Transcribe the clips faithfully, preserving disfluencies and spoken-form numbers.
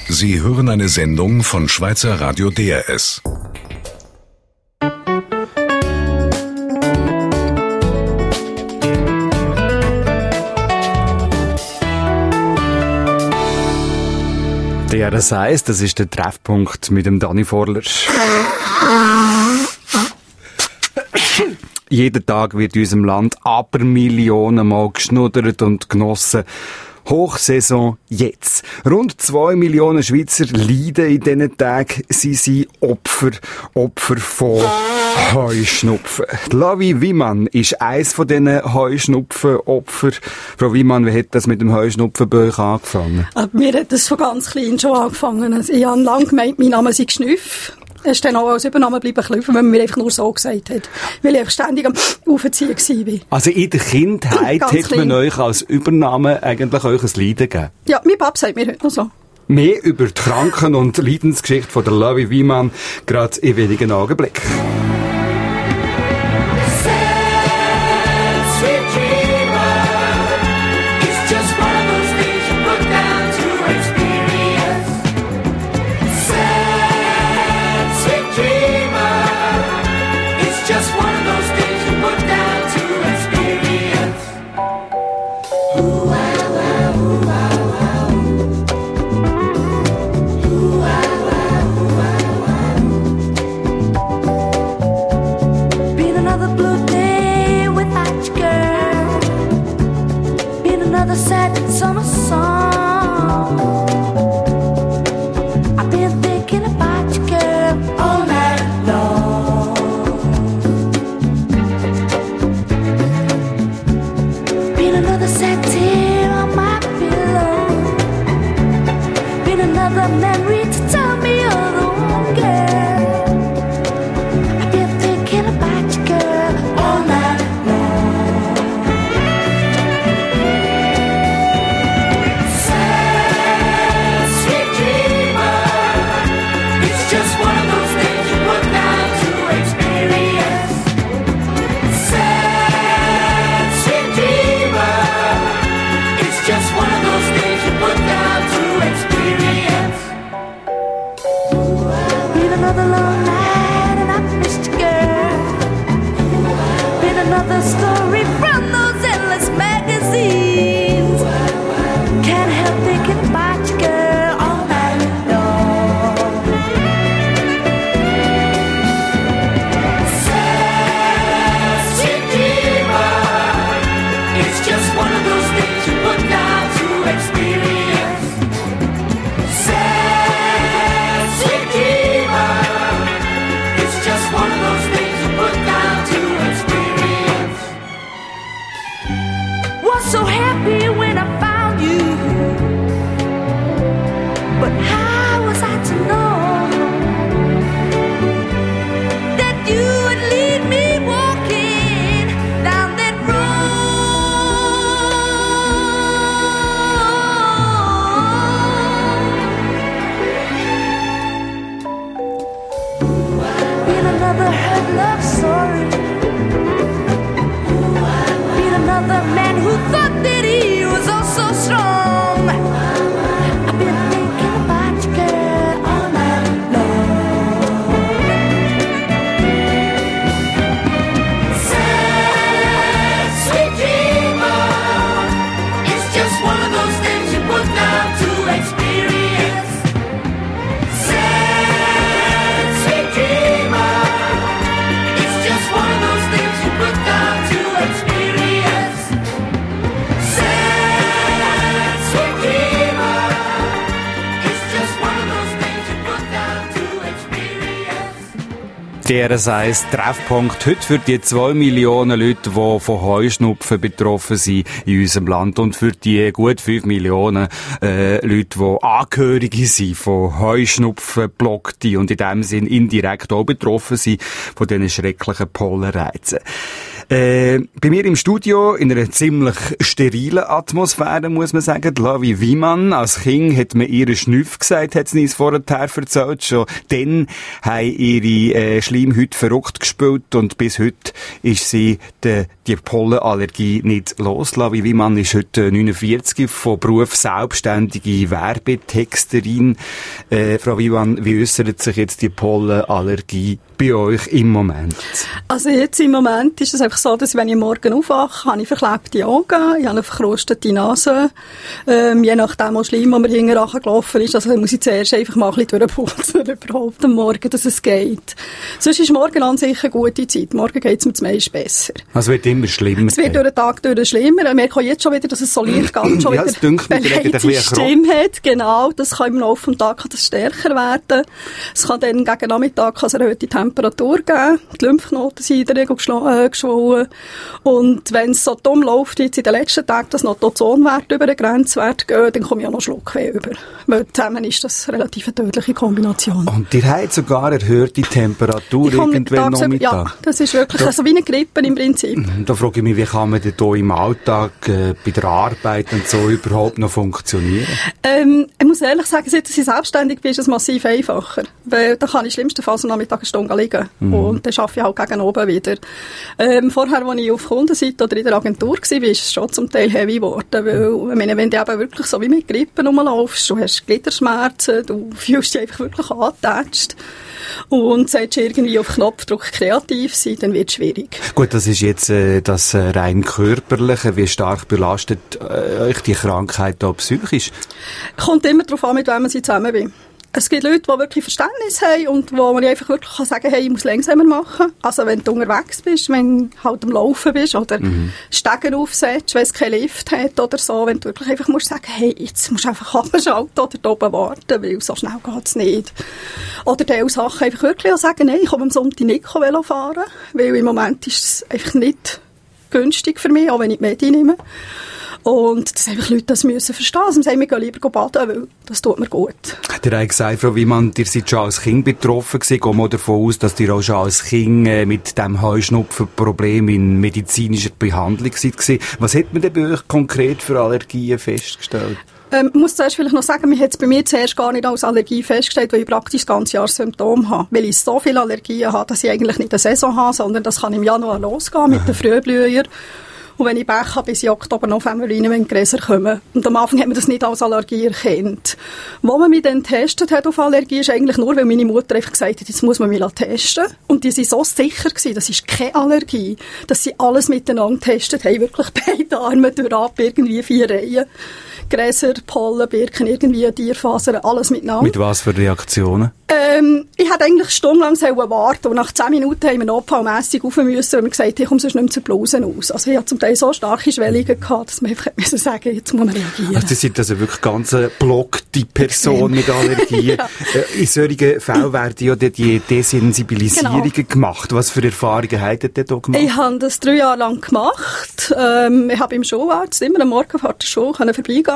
Sie hören eine Sendung von Schweizer Radio D R S. D R S eins, das ist der Treffpunkt mit dem Dani Vorler. Jeden Tag wird in unserem Land aber Millionen Mal geschnuddert und genossen. Hochsaison jetzt. Rund zwei Millionen Schweizer leiden in diesen Tagen. Sie sind Opfer, Opfer von Heuschnupfen. Lavi Wimann ist eins von diesen Heuschnupfen-Opfern. Frau Wimann, wie hat das mit dem Heuschnupfen bei euch angefangen? Aber mir hat das von ganz klein schon angefangen. Also ich habe lange gemeint, mein Name sei Schnüff. Es ist dann auch als Übername bleiben klüpfen, wenn man mir einfach nur so gesagt hat. Weil ich ständig am Aufziehen war. Also in der Kindheit hat man euch als Übername eigentlich euch ein Leiden gegeben? Ja, mein Papa sagt mir heute noch so. Mehr über die Kranken- und Leidensgeschichte von der Lavi Wimann gerade in wenigen Augenblicken. D R S eins Treffpunkt heute für die zwei Millionen Leute, die von Heuschnupfen betroffen sind in unserem Land und für die gut fünf Millionen äh, Leute, die Angehörige sind von Heuschnupfen, Blockten und in dem Sinn indirekt auch betroffen sind von diesen schrecklichen Pollenreizen. Äh, bei mir im Studio, in einer ziemlich sterilen Atmosphäre, muss man sagen, Lavi Wiemann. Als Kind hat man ihre Schnüff gesagt, hat sie uns vorher erzählt. Schon dann haben ihre äh, Schleimhäute verrückt gespielt und bis heute ist sie de, die Pollenallergie nicht los. Lavi Wiemann ist heute neunundvierzig, von Beruf selbstständige Werbetexterin. Äh, Frau Wiemann, wie äußert sich jetzt die Pollenallergie bei euch im Moment? Also jetzt im Moment ist es einfach so, dass wenn ich morgen aufwache, habe ich verklebte Augen, ich habe eine verkrustete Nase, ähm, je nachdem, wo Schleim, wo mir hinterher gelaufen ist, also muss ich zuerst einfach mal ein bisschen durchputzen, überhaupt am Morgen, dass es geht. Sonst ist morgen an sich eine gute Zeit. Morgen geht es mir zumeist besser. Also es wird immer schlimmer. Es wird durch den Tag durch schlimmer. Wir merken jetzt schon wieder, dass es so leicht geht, schon ja, wieder es dünkt mir, beleidigte Stimme hat. Genau, das kann im Laufe des Tages kann das stärker werden. Es kann dann gegen Nachmittag eine erhöhte Temperatur geben. Die Lymphknoten sind in der Regel äh, geschwollen. Und wenn es so dumm läuft, wie jetzt in den letzten Tagen, dass noch die Ozonwerte über den Grenzwert gehen, dann komme ich auch noch Schluckweh über. Weil zusammen ist das eine relativ tödliche Kombination. Und ihr habt sogar erhöhte Temperatur irgendwann Nachmittag? Ja, das ist wirklich da, so wie eine Grippe im Prinzip. Da frage ich mich, wie kann man denn hier im Alltag, äh, bei der Arbeit und so überhaupt noch funktionieren? Ähm, ich muss ehrlich sagen, seit ich selbstständig bin, ist es massiv einfacher. Weil da kann ich schlimmstenfalls am Nachmittag eine Stunde liegen. Mhm. Und dann arbeite ich halt gegen oben wieder. Ähm, vorher, als ich auf Kundenseite oder in der Agentur war, ist es schon zum Teil heavy geworden. Weil, ich meine, wenn du eben wirklich so wie mit Grippe rumlaufst, du hast Gliederschmerzen, du fühlst dich einfach wirklich angetatscht und sagst irgendwie auf Knopfdruck kreativ sein, dann wird es schwierig. Gut, das ist jetzt äh, das äh, rein körperliche. Wie stark belastet äh, euch die Krankheit da psychisch? Kommt immer darauf an, mit wem man zusammen will. Es gibt Leute, die wirklich Verständnis haben und wo man einfach wirklich kann sagen, hey, ich muss langsamer machen. Also wenn du unterwegs bist, wenn du halt am Laufen bist oder mhm. Stegen aufsetzt, wenn es keinen Lift hat oder so, wenn du wirklich einfach musst sagen, hey, jetzt musst du einfach abschalten oder da oben warten, weil so schnell geht es nicht. Oder diese Sachen einfach wirklich auch sagen, nein, ich komme am Sonntag nicht Velo fahren, weil im Moment ist es einfach nicht günstig für mich, auch wenn ich die Medi nehme. Und dass einfach Leute das müssen verstehen. Also wir sagen, wir gehen lieber baden, weil das tut mir gut. Der hat gesagt, Frau Wiemann, ihr seid schon als Kind betroffen gewesen. Gehen wir davon aus, dass ihr auch schon als Kind äh, mit dem Heuschnupfenproblem in medizinischer Behandlung seid. Was hat man denn bei euch konkret für Allergien festgestellt? Ähm, ich muss zuerst vielleicht noch sagen, man hat es bei mir zuerst gar nicht als Allergie festgestellt, weil ich praktisch das ganze Jahr Symptome habe. Weil ich so viele Allergien habe, dass ich eigentlich nicht eine Saison habe, sondern das kann im Januar losgehen mit den Frühblühern. Und wenn ich Pech habe, bis in Oktober, November rein, wenn die Gräser kommen. Und am Anfang hat man das nicht als Allergie erkannt. Wo man mich dann getestet hat auf Allergie, ist eigentlich nur, weil meine Mutter einfach gesagt hat, jetzt muss man mich testen. Und die waren so sicher gewesen, das ist keine Allergie, dass sie alles miteinander getestet haben, wirklich beide Arme durch irgendwie vier Reihen. Gräser, Pollen, Birken, irgendwie Tierfasern, alles miteinander. Mit was für Reaktionen? Ähm, ich hätte eigentlich stundenlang warten und nach zehn Minuten haben wir notfallmässig rauf müssen, weil wir gesagt haben, ich komme sonst nicht mehr zur Bluse aus. Also ich hatte zum Teil so starke Schwellungen gehabt, dass man einfach müssen sagen, jetzt muss man reagieren. Also Sie sind also wirklich ganz eine blockte Person mit Allergien. Ja. In solchen Fällen werden ja die Desensibilisierungen genau. gemacht. Was für Erfahrungen habt ihr denn da gemacht? Ich habe das drei Jahre lang gemacht. Ähm, ich habe im Schularzt immer am Morgen vor der Schule vorbeigehen.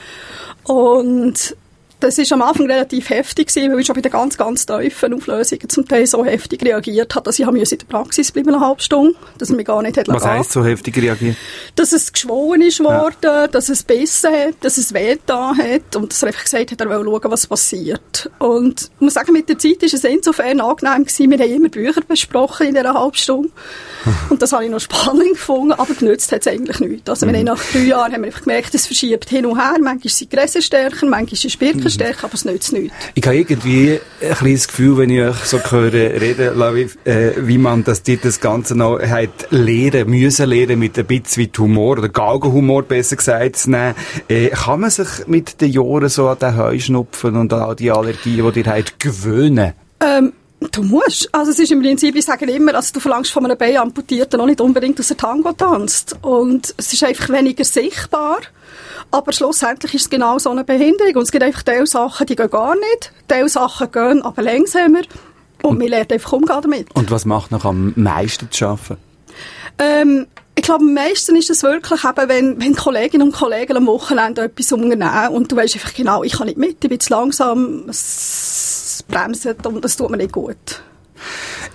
Und das war am Anfang relativ heftig, weil ich schon bei den ganz, ganz tiefen Auflösungen zum Teil so heftig reagiert habe, dass ich in der Praxis bleiben eine halbe Stunde, dass er mich gar nicht hat Was heisst so heftig reagiert? Dass es geschwollen ist worden, ja. Dass es bissen hat, dass es weh getan hat und dass er einfach gesagt hat, er will schauen, was passiert. Und ich muss sagen, mit der Zeit war es insofern angenehm gewesen. Wir haben immer Bücher besprochen in dieser halben Stunde. Und das habe ich noch spannend gefunden, aber genützt hat es eigentlich nichts. Also, mhm. wir haben nach drei Jahren haben wir einfach gemerkt, es verschiebt hin und her. Manchmal sind die Gräser stärker, manchmal sind die Birken stärker, aber es nützt nichts. Ich habe irgendwie ein kleines Gefühl, wenn ich euch so höre, reden, Lavi, äh, wie man, dass die das Ganze noch hat lernen, müssen lernen, mit ein bisschen Humor, oder Galgenhumor besser gesagt zu nehmen. Äh, kann man sich mit den Jahren so an den Heuschnupfen und an die Allergien, die ihr habt, gewöhnen? Ähm, Du musst. Also es ist im Prinzip, ich sage immer, also du verlangst von einem Bein Amputierten auch nicht unbedingt, dass er Tango tanzt. Und es ist einfach weniger sichtbar. Aber schlussendlich ist es genau so eine Behinderung. Und es gibt einfach Teil Sachen, die gehen gar nicht. Teil Sachen gehen aber langsamer. Und, und man lernt einfach umgehen damit. Und was macht noch am meisten zu arbeiten? Ähm, ich glaube, am meisten ist es wirklich eben, wenn, wenn Kolleginnen und Kollegen am Wochenende etwas unternehmen und du weißt einfach genau, ich kann nicht mit, ich bin zu langsam, es bremst und das tut mir nicht gut.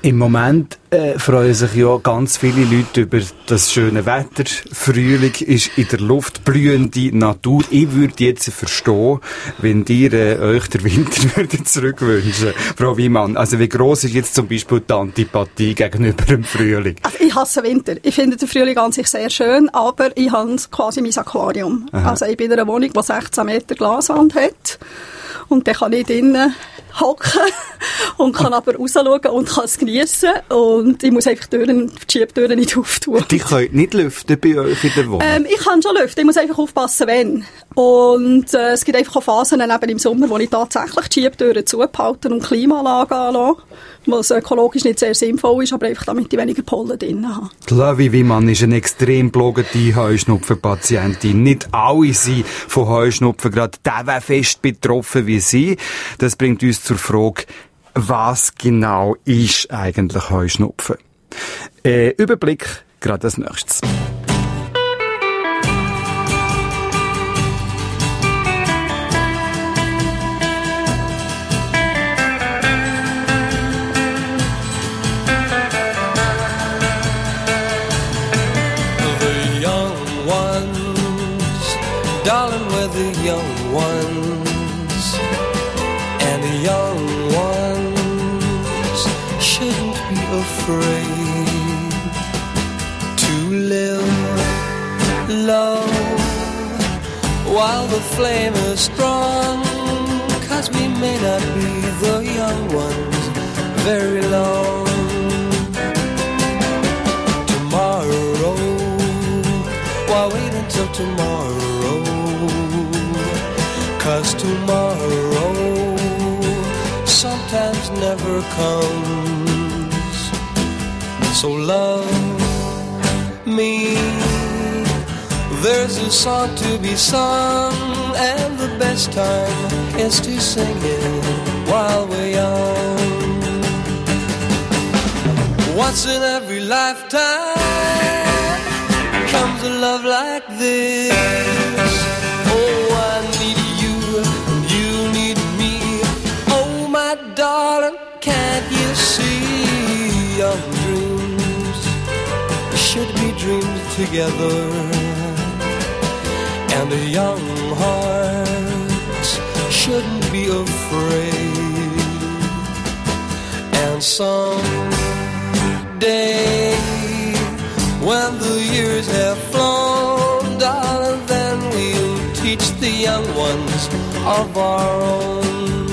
Im Moment äh, freuen sich ja ganz viele Leute über das schöne Wetter. Frühling ist in der Luft, blühende Natur. Ich würde jetzt verstehen, wenn ihr äh, euch den Winter würdet zurückwünschen, Frau Wiemann. Also wie gross ist jetzt zum Beispiel die Antipathie gegenüber dem Frühling? Also ich hasse Winter. Ich finde den Frühling an sich sehr schön, aber ich habe quasi mein Aquarium. Aha. Also ich bin in einer Wohnung, die sechzehn Meter Glaswand hat. Und dann kann ich drinnen hocken und kann aber rausschauen und kann es geniessen. Und ich muss einfach die Türen, die Schiebtüren nicht auftun. Die können nicht lüften bei euch in der Wohnung? Ähm, ich kann schon lüften, ich muss einfach aufpassen, wenn. Und äh, es gibt einfach auch Phasen eben im Sommer, wo ich tatsächlich die Schiebtüren zubehalte und Klimaanlage anlasse, was ökologisch nicht sehr sinnvoll ist, aber einfach damit ich weniger Pollen drin habe. Lavi Wiemann ist eine extrem blogende Heuschnupfenpatientin. Nicht alle sind von Heuschnupfen gerade der wäre fest betroffen wie sie. Das bringt uns zur Frage, was genau ist eigentlich Heuschnupfen? Äh, Überblick gerade als nächstes. Darling, we're the young ones, and the young ones shouldn't be afraid to live low while the flame is strong, 'cause we may not be the young ones very long. Tomorrow, why wait until tomorrow? 'Cause tomorrow sometimes never comes. So love me, there's a song to be sung, and the best time is to sing it while we're young. Once in every lifetime comes a love like this. Oh, I need you, and you need me. Oh, my darling, can't you see? Young dreams should be dreamed together, and the young hearts shouldn't be afraid. And someday, when the years have flown, darling, then we'll teach the young ones of our own.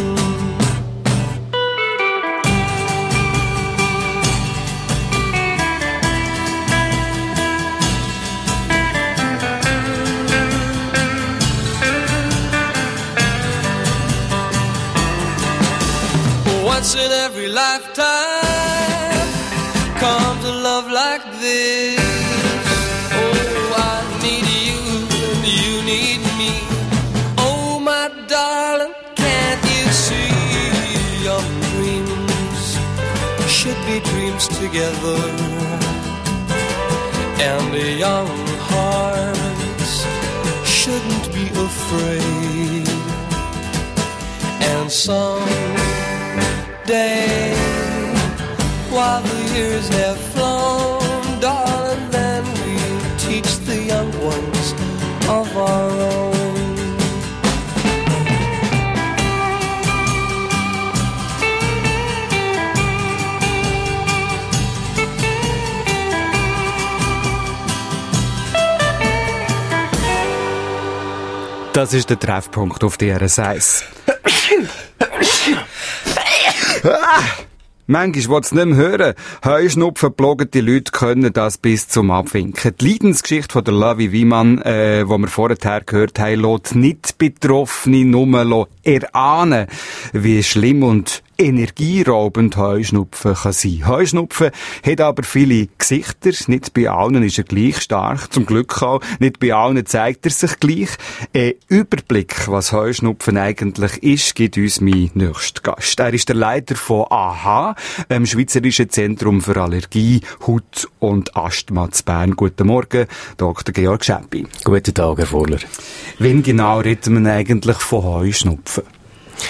Once in every lifetime comes a love like this. Oh, I need you and you need me. Oh, my darling, can't you see? Young dreams should be dreams together, and the young hearts shouldn't be afraid. And some day, while the years have flown, darling, then we'll teach the young ones of our own. Das ist der Treffpunkt auf D R S eins. Ah, manchmal will es nicht mehr hören. Heuschnupfen blogende Leute können das bis zum Abwinken. Die Leidensgeschichte von der Lavi Wiemann, äh, die wir vorher gehört haben, lässt nicht Betroffene nur erahnen, wie schlimm und energieraubend Heuschnupfen kann sein. Heuschnupfen hat aber viele Gesichter. Nicht bei allen ist er gleich stark. Zum Glück auch. Nicht bei allen zeigt er sich gleich. Ein Überblick, was Heuschnupfen eigentlich ist, gibt uns mein nächster Gast. Er ist der Leiter von A H, dem Schweizerischen Zentrum für Allergie, Haut und Asthma zu Bern. Guten Morgen, Doktor Georg Schäppi. Guten Tag, Herr Voller. Wann genau reden wir eigentlich von Heuschnupfen?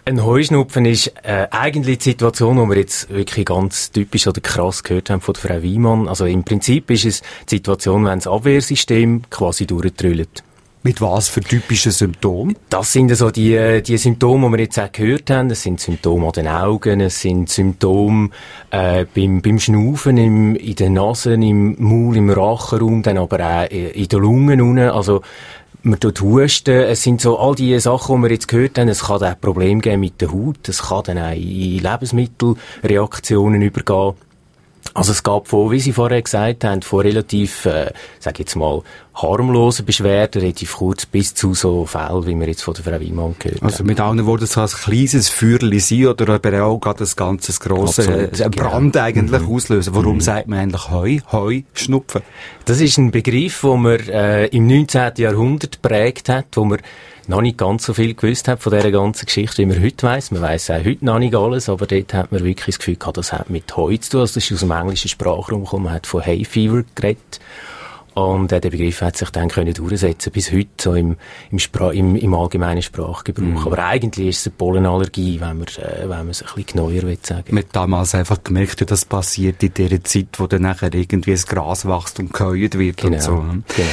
Ein Heuschnupfen ist äh, eigentlich die Situation, die wir jetzt wirklich ganz typisch oder krass gehört haben von der Frau Wiemann. Also im Prinzip ist es die Situation, wenn das Abwehrsystem quasi durchtrüllt. Mit was für typischen Symptomen? Das sind so die, die Symptome, die wir jetzt auch gehört haben. Das sind Symptome an den Augen, es sind Symptome äh, beim, beim Schnaufen, im, in den Nasen, im Maul, im Rachenraum, dann aber auch in den Lungen unten. Also man tut husten. Es sind so all die Sachen, die wir jetzt gehört haben. Es kann auch Probleme geben mit der Haut. Es kann dann auch in Lebensmittelreaktionen übergehen. Also es gab von, wie Sie vorher gesagt haben, von relativ, äh, sag jetzt mal, harmlosen Beschwerden, relativ kurz, bis zu so Fällen, wie wir jetzt von der Frau Wiemann gehört haben. Also mit anderen Worten, so ein kleines Feuerchen sein oder aber auch gerade ein ganzes grosses äh, Brand genau. eigentlich mhm. auslösen. Warum mhm. sagt man eigentlich Heu? Heu, Schnupfen? Das ist ein Begriff, den man äh, im neunzehnten Jahrhundert geprägt hat, wo man noch nicht ganz so viel gewusst hat von dieser ganzen Geschichte, wie man heute weiss. Man weiss auch heute noch nicht alles, aber dort hat man wirklich das Gefühl gehabt, das hat mit Heu zu tun. Also das ist aus dem englischen Sprachraum gekommen, man hat von Hay Fever geredet. Und äh, der Begriff hat sich dann können durchsetzen bis heute so im, im, Spra- im, im allgemeinen Sprachgebrauch. Mhm. Aber eigentlich ist es eine Pollenallergie, wenn man, äh, wenn man es ein bisschen genauer will sagen. Man hat damals einfach gemerkt, dass das passiert in dieser Zeit, wo dann nachher irgendwie das Gras wächst und geheuert wird genau. und so. Genau.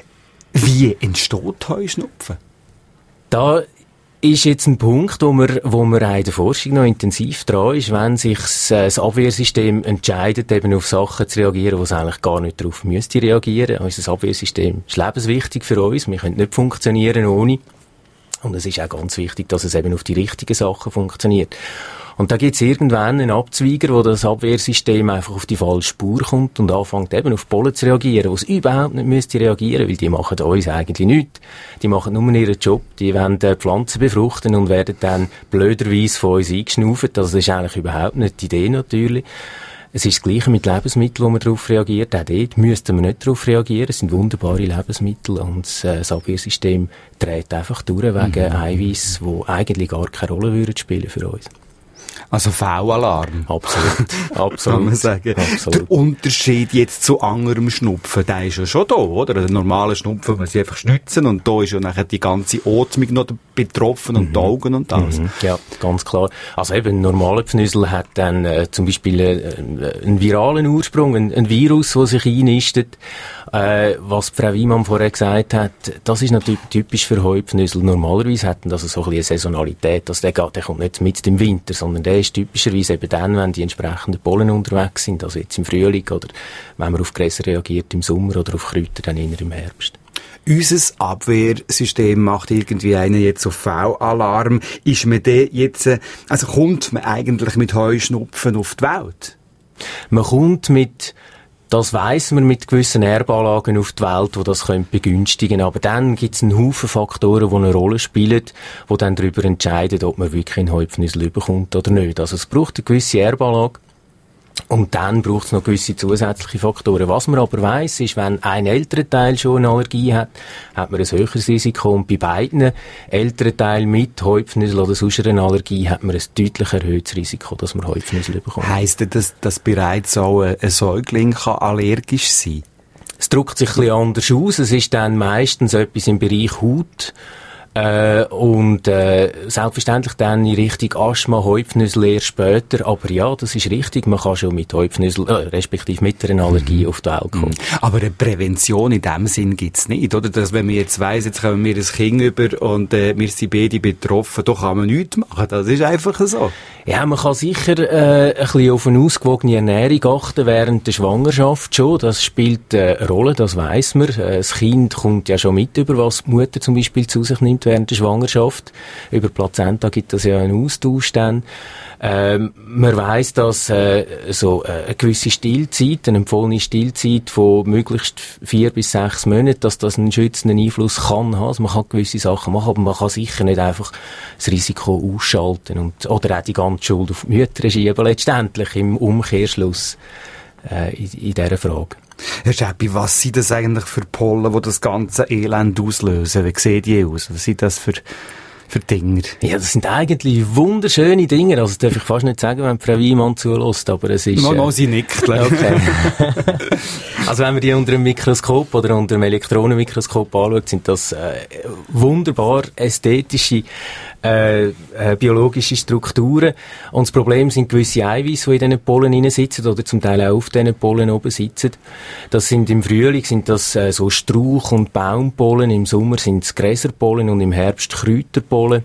Wie entsteht Heuschnupfen? Da ist jetzt ein Punkt, wo man, wo man in der Forschung noch intensiv dran ist, wenn sich das Abwehrsystem entscheidet, eben auf Sachen zu reagieren, wo es eigentlich gar nicht darauf müsste reagieren. Unser Abwehrsystem ist lebenswichtig für uns. Wir können nicht funktionieren ohne. Und es ist auch ganz wichtig, dass es eben auf die richtigen Sachen funktioniert. Und da gibt es irgendwann einen Abzweiger, wo das Abwehrsystem einfach auf die falsche Spur kommt und anfängt eben auf Pollen zu reagieren, wo es überhaupt nicht müsste reagieren, weil die machen uns eigentlich nichts. Die machen nur ihren Job, die wollen die Pflanzen befruchten und werden dann blöderweise von uns eingeschnauft. Also das ist eigentlich überhaupt nicht die Idee natürlich. Es ist das Gleiche mit Lebensmitteln, wo man darauf reagiert. Auch dort müssten wir nicht darauf reagieren. Es sind wunderbare Lebensmittel und das Abwehrsystem dreht einfach durch wegen mhm. Eiweiß, die eigentlich gar keine Rolle würden spielen für uns. Also V-Alarm. Absolut. Absolut. Kann man sagen. Absolut. Der Unterschied jetzt zu anderem Schnupfen, der ist ja schon da, oder? Der normale Schnupfen, man sie einfach schnitzen und da ist ja nachher die ganze Atmung noch betroffen und mhm. die Augen und alles. Mhm. Ja, ganz klar. Also eben, ein normaler Pfnüsel hat dann äh, zum Beispiel äh, einen viralen Ursprung, ein, ein Virus, der sich einnistet. Äh, was Frau Wiemann vorher gesagt hat, das ist natürlich typisch für Heupfnüsel. Normalerweise hat das so ein bisschen eine Saisonalität. Also der, geht, der kommt nicht mit im Winter, sondern der ist typischerweise eben dann, wenn die entsprechenden Pollen unterwegs sind, also jetzt im Frühling oder wenn man auf Gräser reagiert im Sommer oder auf Kräuter dann eher im Herbst. Unser Abwehrsystem macht irgendwie einen jetzt auf V-Alarm. Ist man der jetzt, also kommt man eigentlich mit Heuschnupfen auf die Welt? Man kommt mit Das weiss man mit gewissen Erbanlagen auf die Welt, die das können begünstigen. Aber dann gibt es einen Haufen Faktoren, die eine Rolle spielen, die dann darüber entscheiden, ob man wirklich einen Heupfnüsel bekommt oder nicht. Also es braucht eine gewisse Erbanlage. Und dann braucht es noch gewisse zusätzliche Faktoren. Was man aber weiss, ist, wenn ein älterer Teil schon eine Allergie hat, hat man ein höheres Risiko. Und bei beiden älteren Teilen mit Heupfnüsel oder sonst einer Allergie hat man ein deutlich erhöhtes Risiko, dass man Heupfnüsel bekommt. Heisst das, dass bereits auch ein Säugling kann allergisch sein kann? Es drückt sich ein bisschen anders aus. Es ist dann meistens etwas im Bereich Haut. Äh, und äh, selbstverständlich dann in Richtung Asthma, Heupfnüsel erst später. Aber ja, das ist richtig, man kann schon mit Heupfnüsel, äh, respektive mit einer Allergie mhm. auf die Welt kommen. Aber eine Prävention in dem Sinn gibt's nicht, oder? Dass wenn man jetzt weiss, jetzt kommen wir ein Kind über und äh, wir sind beide betroffen, da kann man nichts machen, das ist einfach so. Ja, man kann sicher äh, ein bisschen auf eine ausgewogene Ernährung achten während der Schwangerschaft schon. Das spielt äh, eine Rolle, das weiss man. Äh, das Kind kommt ja schon mit, über was die Mutter zum Beispiel zu sich nimmt während der Schwangerschaft. Über Plazenta gibt es ja einen Austausch dann. Ähm, man weiss, dass äh, so äh, eine gewisse Stillzeit, eine empfohlene Stillzeit von möglichst vier bis sechs Monaten, dass das einen schützenden Einfluss kann haben. Also man kann gewisse Sachen machen, aber man kann sicher nicht einfach das Risiko ausschalten und oder auch die ganze Schuld auf die Mütter schieben, letztendlich im Umkehrschluss äh, in, in dieser Frage. Herr Schäppi, was sind das eigentlich für Pollen, die das ganze Elend auslösen? Wie sehen die aus? Was sind das für für Dinger? Ja, das sind eigentlich wunderschöne Dinge. Also, das darf ich fast nicht sagen, wenn Frau Wiemann zulässt, aber es ist... Mal, äh, mal, sie nickt. Okay. Also, wenn wir die unter einem Mikroskop oder unter einem Elektronenmikroskop anschaut, sind das äh, wunderbar ästhetische Äh, äh, biologische Strukturen. Und das Problem sind gewisse Eiweiße, die in diesen Pollen hinein sitzen oder zum Teil auch auf diesen Pollen oben sitzen. Das sind im Frühling sind das äh, so Strauch- und Baumpollen, im Sommer sind es Gräserpollen und im Herbst Kräuterpollen.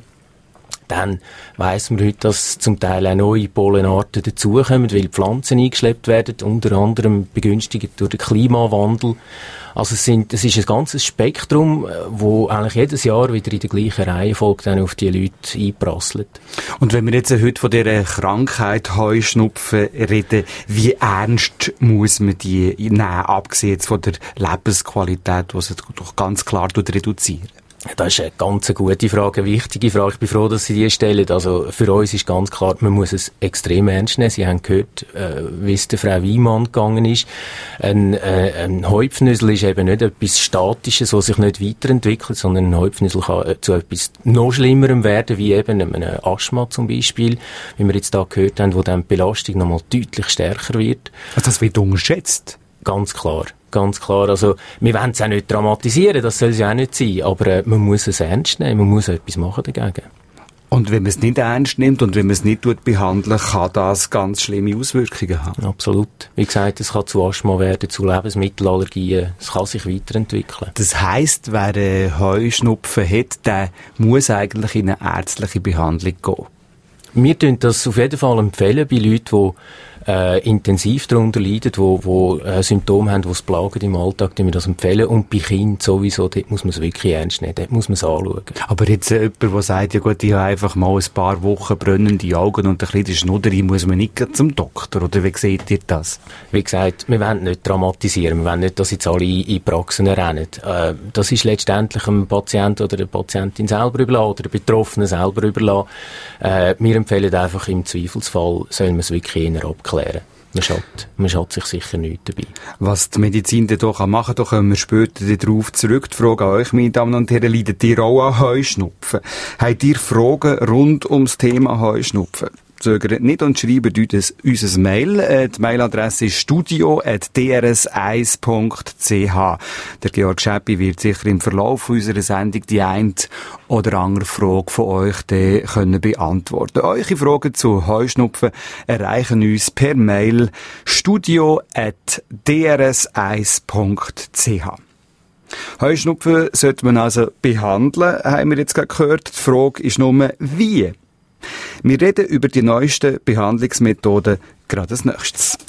Dann weiss man heute, dass zum Teil auch neue Pollenarten dazukommen, weil Pflanzen eingeschleppt werden, unter anderem begünstigt durch den Klimawandel. Also es, sind, es ist ein ganzes Spektrum, wo eigentlich jedes Jahr wieder in der gleichen Reihenfolge dann auf die Leute einprasselt. Und wenn wir jetzt heute von dieser Krankheit Heuschnupfen reden, wie ernst muss man die nehmen, abgesehen jetzt von der Lebensqualität, die sie doch ganz klar reduziert? Das ist eine ganz gute Frage, eine wichtige Frage. Ich bin froh, dass Sie die stellen. Also für uns ist ganz klar, man muss es extrem ernst nehmen. Sie haben gehört, äh, wie es der Frau Wiemann gegangen ist. Ein, äh, ein Heupfnüssel ist eben nicht etwas Statisches, das sich nicht weiterentwickelt, sondern ein Heupfnüssel kann äh, zu etwas noch Schlimmerem werden, wie eben einem Asthma zum Beispiel, wie wir jetzt da gehört haben, wo dann die Belastung nochmal deutlich stärker wird. Also das wird unterschätzt? Ganz klar. Ganz klar. Also, wir wollen es auch nicht dramatisieren, das soll es ja auch nicht sein, aber äh, man muss es ernst nehmen, man muss etwas machen dagegen. Und wenn man es nicht ernst nimmt und wenn man es nicht behandeln, kann das ganz schlimme Auswirkungen haben. Absolut. Wie gesagt, es kann zu Asthma werden, zu Lebensmittelallergien, es kann sich weiterentwickeln. Das heisst, wer einen Heuschnupfen hat, der muss eigentlich in eine ärztliche Behandlung gehen. Wir empfehlen das auf jeden Fall empfehlen bei Leuten, die äh, intensiv darunter leiden, die, die äh, Symptome haben, die es plagen im Alltag, die wir das empfehlen. Und bei Kindern sowieso, dort muss man es wirklich ernst nehmen, dort muss man es anschauen. Aber jetzt äh, jemand, der sagt, ja gut, ich habe einfach mal ein paar Wochen brennende Augen und ein bisschen Schnudder, muss man nicht zum Doktor, oder wie seht ihr das? Wie gesagt, wir wollen nicht dramatisieren, wir wollen nicht, dass jetzt alle in die Praxen rennen. Äh, das ist letztendlich dem Patienten oder der Patientin selber überlassen oder der Betroffenen selber überlassen. Äh, wir empfehlen einfach, im Zweifelsfall soll man es wirklich eher abklären. Man schaut, man schaut sich sicher nichts dabei. Was die Medizin da machen kann, da kommen wir später darauf zurück. Die Frage an euch, meine Damen und Herren, leidet ihr auch an Heuschnupfen? Habt ihr Fragen rund ums Thema Heuschnupfen? Zögert nicht und schreibt uns unser Mail. Äh, die Mailadresse ist studio at d r s eins punkt c h. Der Georg Schäppi wird sicher im Verlauf unserer Sendung die eine oder andere Frage von euch de können beantworten. Eure Fragen zu Heuschnupfen erreichen uns per Mail studio at d r s eins punkt c h. Heuschnupfen sollte man also behandeln, haben wir jetzt gerade gehört. Die Frage ist nur, wie? Wir reden über die neuesten Behandlungsmethoden gerade als nächstes.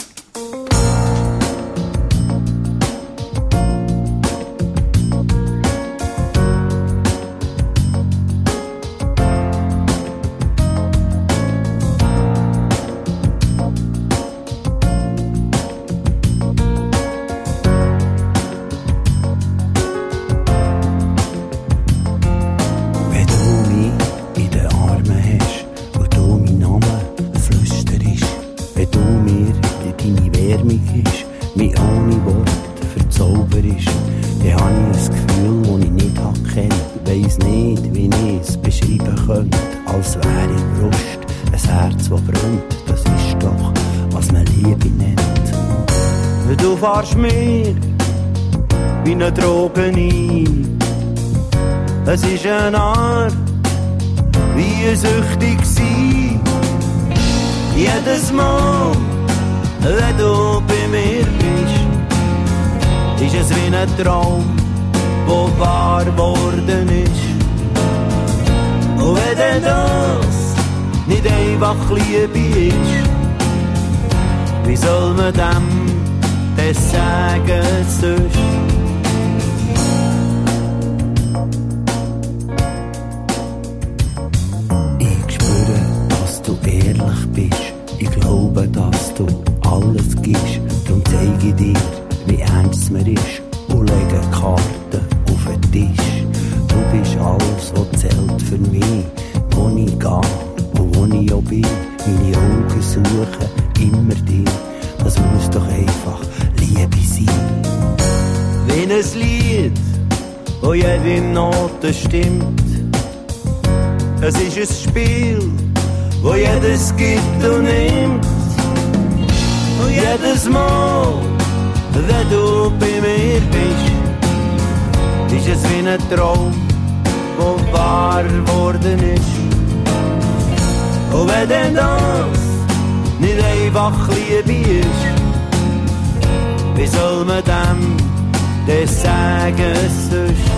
Wie eine Droge ein. Es ist eine Art, wie süchtig sein. Jedes Mal, wenn du bei mir bist, ist es wie ein Traum, der wahr geworden ist. Und wenn das nicht einfach Liebe ist, wie soll man dem das sagen sonst? Ich spüre, dass du ehrlich bist. Ich glaube, dass du alles gibst. Darum zeige ich dir, wie ernst es mir ist. Und lege Karten auf den Tisch. Du bist alles, was zählt für mich. Wo ich gehe und wo ich auch bin. Meine Augen suchen immer dich. Das muss doch einfach Liebe sein. Wie ein Lied, wo jede Note stimmt. Es ist ein Spiel, wo jedes gibt und nimmt. Und jedes Mal, wenn du bei mir bist, ist es wie ein Traum, der wahr geworden ist. Und wenn denn das nicht einfach Liebe ist, wie soll man dem das sagen sonst?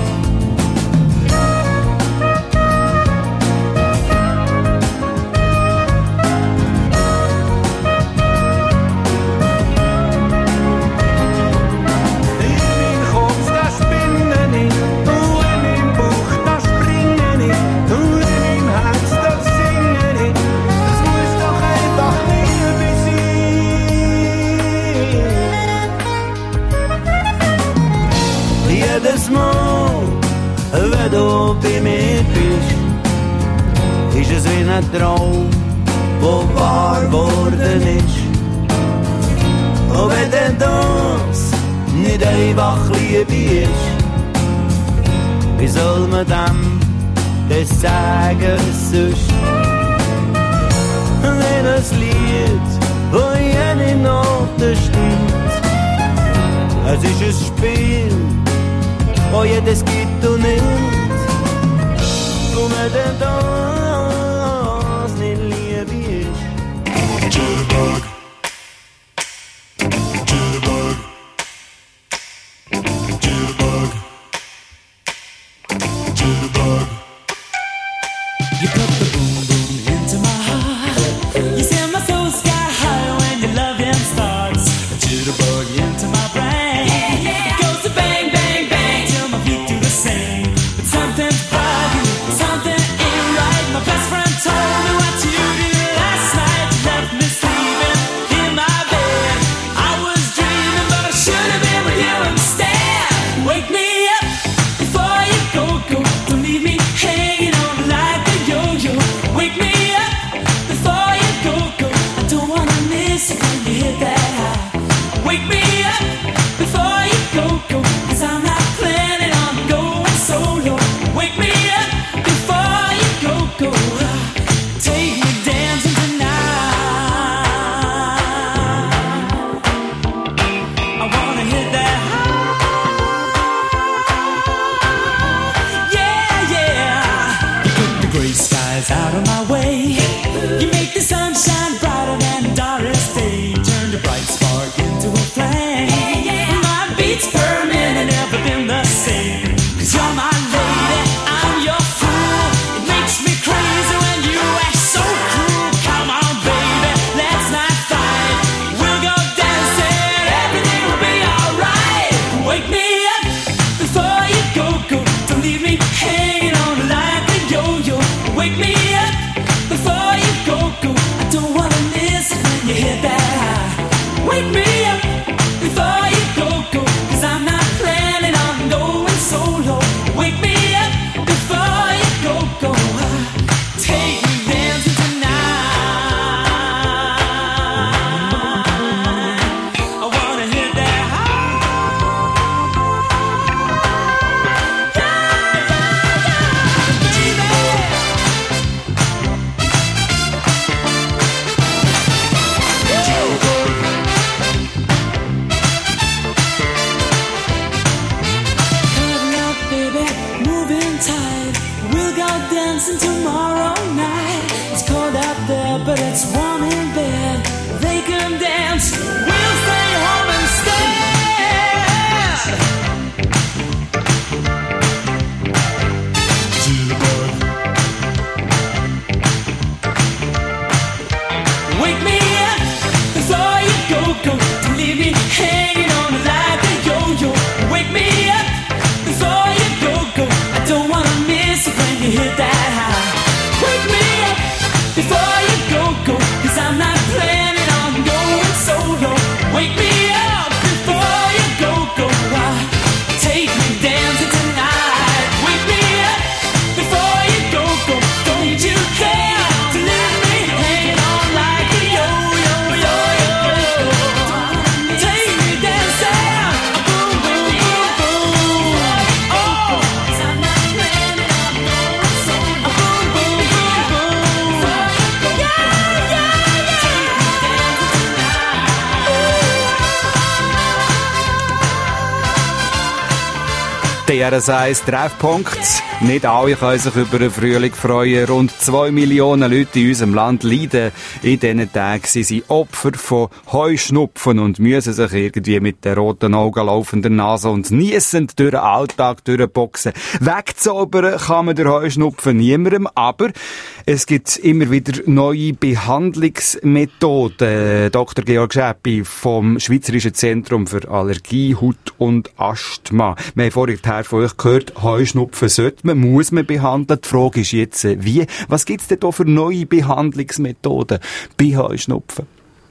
Jedes Mal, wenn du bei mir bist, ist es wie ein Traum, der wahr geworden ist. Und wenn denn das nicht einfach Liebe ist, wie soll man dem das sagen sonst? Wenn ein Lied, wo jede Note stimmt, es ist ein Spiel, wo jedes gibt und nimmt. Und wenn denn das nicht Liebe ist. Jitterbug. Jitterbug. Jitterbug. Jitterbug. You put the boom boom into my heart. You send my soul sky high when your loving starts. A jitterbug into my brain. Yeah, yeah. It goes to bang bang bang till my feet do the same. But something's bugging, something ain't right. My best friend told me what you did last night. You left me sleeping in my bed. I was dreaming, but I should have been with you instead. Wake me up before you go, go. Don't leave me hanging on like a yo-yo. Wake me up before you go, go. I don't wanna miss it when you hit that high. Wake me up before you go, go. Cause I'm not planning on going solo. Wake me up before you go, go. Take me dancing tonight. I wanna hit that high. Yeah, yeah. You put the gray skies out of my way. You make the sunshine brighter than the darkest day. Turn the bright spark into a flame. My beats per minute never been the same. Cause you're my lady, I'm your fool. It makes me crazy when you act so cruel. Come on baby, let's not fight. We'll go dancing, everything will be alright. Wake me up before you go, go. Don't leave me hanging on like a yo-yo. Wake me up before you go, go. I don't wanna miss it when you hit D R S eins Treffpunkt. Nicht alle können sich über den Frühling freuen. Rund zwei Millionen Leute in unserem Land leiden in diesen Tagen. Sie sind Opfer von Heuschnupfen und müssen sich irgendwie mit den roten Augen, laufender Nase und niessend durch den Alltag durchboxen. Wegzaubern kann man den Heuschnupfen niemandem, aber es gibt immer wieder neue Behandlungsmethoden. Doktor Georg Schäppi vom Schweizerischen Zentrum für Allergie, Haut und Asthma. Wir haben vorhin von euch gehört, Heuschnupfen sollte man, muss man behandeln. Die Frage ist jetzt, wie? Was gibt es denn da für neue Behandlungsmethoden bei Heuschnupfen?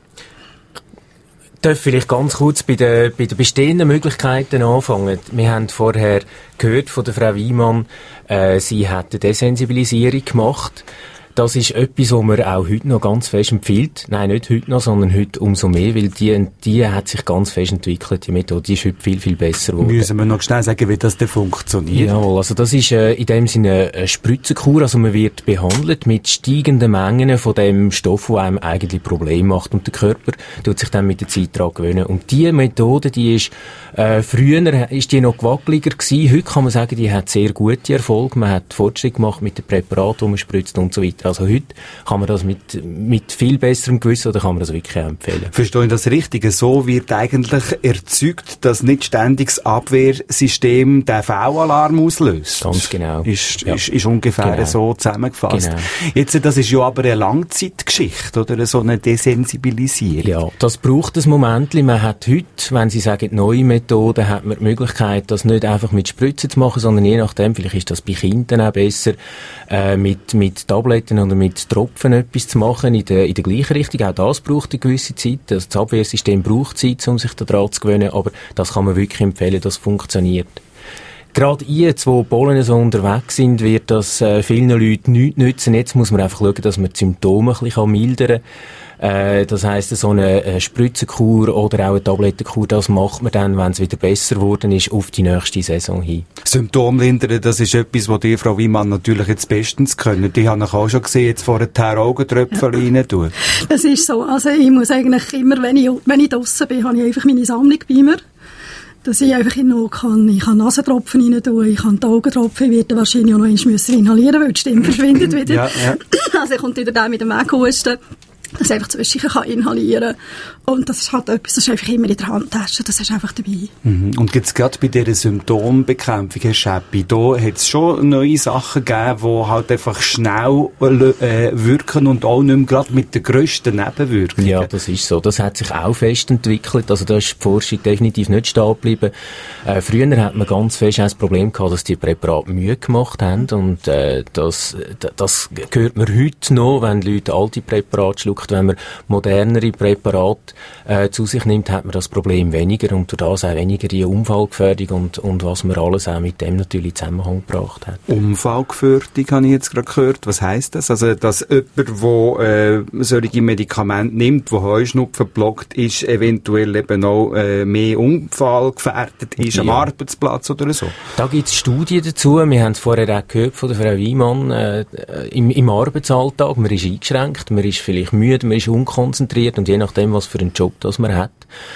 Ich darf vielleicht ganz kurz bei den, bei den bestehenden Möglichkeiten anfangen. Wir haben vorher gehört von der Frau Wiemann, äh, sie hat eine Desensibilisierung gemacht. Das ist etwas, was man auch heute noch ganz fest empfiehlt. Nein, nicht heute noch, sondern heute umso mehr, weil die, die hat sich ganz fest entwickelt. Die Methode, die ist heute viel, viel besser geworden. Müssen wir noch schnell sagen, wie das denn funktioniert? Ja, also das ist äh, in dem Sinne eine Spritzenkur. Also man wird behandelt mit steigenden Mengen von dem Stoff, der einem eigentlich Probleme macht. Und der Körper tut sich dann mit der Zeit daran gewöhnen. Und diese Methode, die ist, äh, früher ist die noch gewackeliger gewesen. Heute kann man sagen, die hat sehr gute Erfolge. Man hat Fortschritt gemacht mit den Präparaten, die man spritzt und so weiter. Also heute kann man das mit, mit viel besserem Gewissen, oder kann man das wirklich auch empfehlen. Verstehe ich das richtig? So wird eigentlich erzeugt, dass nicht ständig das Abwehrsystem den V-Alarm auslöst. Ganz genau. Ist, ja. ist, ist ungefähr genau. so zusammengefasst. Genau. Jetzt, das ist ja aber eine Langzeitgeschichte, oder? So eine Desensibilisierung. Ja, das braucht ein Moment. Man hat heute, wenn Sie sagen, neue Methoden, hat man die Möglichkeit, das nicht einfach mit Spritzen zu machen, sondern je nachdem, vielleicht ist das bei Kindern auch besser, äh, mit, mit Tabletten oder mit Tropfen etwas zu machen in der, in der gleichen Richtung. Auch das braucht eine gewisse Zeit. Das Abwehrsystem braucht Zeit, um sich daran zu gewöhnen, aber das kann man wirklich empfehlen, das funktioniert. Gerade jetzt, wo Pollen so unterwegs sind, wird das äh, vielen Leuten nichts nützen. Jetzt muss man einfach schauen, dass man die Symptome ein bisschen mildern kann. Äh, das heisst, so eine, eine Spritzenkur oder auch eine Tablettenkur, das macht man dann, wenn es wieder besser geworden ist, auf die nächste Saison hin. Symptomlindern, das ist etwas, was die Frau Wiemann natürlich jetzt bestens können. Die habe ich auch schon gesehen, jetzt vorher Augentröpfchen ja. rein tun. Das ist so. Also ich muss eigentlich immer, wenn ich, wenn ich draussen bin, habe ich einfach meine Sammlung bei mir. Dass ich einfach in Not kann. Ich kann Nasentropfen rein tun, ich kann die Augentropfen, ich werde wahrscheinlich auch noch einmal inhalieren, weil die Stimme verschwindet wieder. Ja, ja. Also ich kommt wieder der mit dem Weghusten, dass ich einfach zwischendurch kann inhalieren kann. Und das ist halt etwas, das ist einfach immer in der Handtasche, das ist einfach dabei. Mhm. Und jetzt gerade bei dieser Symptombekämpfung, Herr Schäppi, da hat es schon neue Sachen gegeben, die halt einfach schnell äh, wirken und auch nicht mehr gerade mit den grössten Nebenwirkungen. Ja, das ist so. Das hat sich auch fest entwickelt. Also da ist die Forschung definitiv nicht stehen geblieben. Äh, früher hat man ganz fest das Problem gehabt, dass die Präparate Mühe gemacht haben. Und äh, das, das hört man heute noch, wenn Leute alte Präparate schlucken. Wenn man modernere Präparate äh, zu sich nimmt, hat man das Problem weniger und durch das auch weniger die Unfallgefährdung und, und was man alles auch mit dem natürlich in Zusammenhang gebracht hat. Unfallgefährdung habe ich jetzt gerade gehört. Was heisst das? Also, dass jemand, der äh, solche Medikamente nimmt, der Heuschnupfen blockt, ist eventuell eben auch äh, mehr unfallgefährdet ist ja. am Arbeitsplatz oder so? Da gibt es Studien dazu. Wir haben es vorher auch gehört von der Frau Wiemann. Äh, im, Im Arbeitsalltag, man ist eingeschränkt, man ist vielleicht müde, man ist unkonzentriert und je nachdem, was für einen Job das man hat,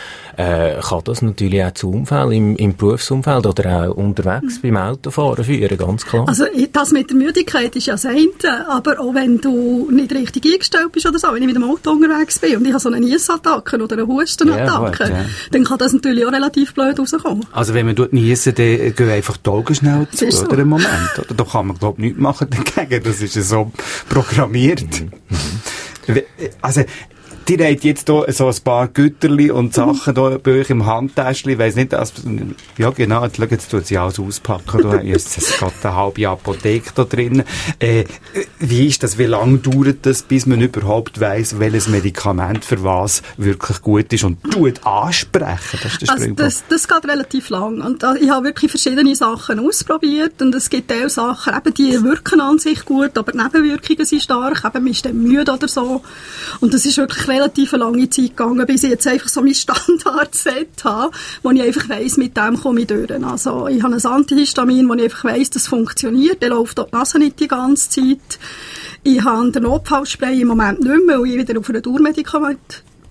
äh, kann das natürlich auch zu Unfällen im, im Berufsumfeld oder auch unterwegs mhm. beim Autofahren führen, ganz klar. Also das mit der Müdigkeit ist ja das eine, aber auch wenn du nicht richtig eingestellt bist oder so, wenn ich mit dem Auto unterwegs bin und ich habe so eine Niesattacke oder eine Hustenattacke, ja, ja. dann kann das natürlich auch relativ blöd rauskommen. Also wenn man niesen, dann gehen einfach die Augen schnell zu, so. Oder im Moment. Oder? Da kann man glaube ich nichts machen dagegen, das ist ja so programmiert. Mhm. Mhm. Also die habt jetzt hier so ein paar Güterli und Sachen hier bei euch im Handtäschchen. Ich weiss nicht, dass, ja genau, jetzt, schau, jetzt tut sie alles auspacken. Da ist es gerade eine halbe Apotheke da drin. Äh, wie ist das? Wie lange dauert das, bis man überhaupt weiss, welches Medikament für was wirklich gut ist und tut ansprechen? Das ist der also das, das geht relativ lang. Und ich habe wirklich verschiedene Sachen ausprobiert und es gibt auch Sachen, eben die wirken an sich gut, aber die Nebenwirkungen sind stark. Eben, man ist dann müde oder so. Und das ist wirklich relativ lange Zeit gegangen, bis ich jetzt einfach so mein Standard-Set habe, wo ich einfach weiss, mit dem komme ich durch. Also ich habe ein Antihistamin, wo ich einfach weiss, das funktioniert. Der läuft auch die Nase nicht die ganze Zeit. Ich habe den Notfallspray im Moment nicht mehr, weil ich wieder auf ein Dauermedikament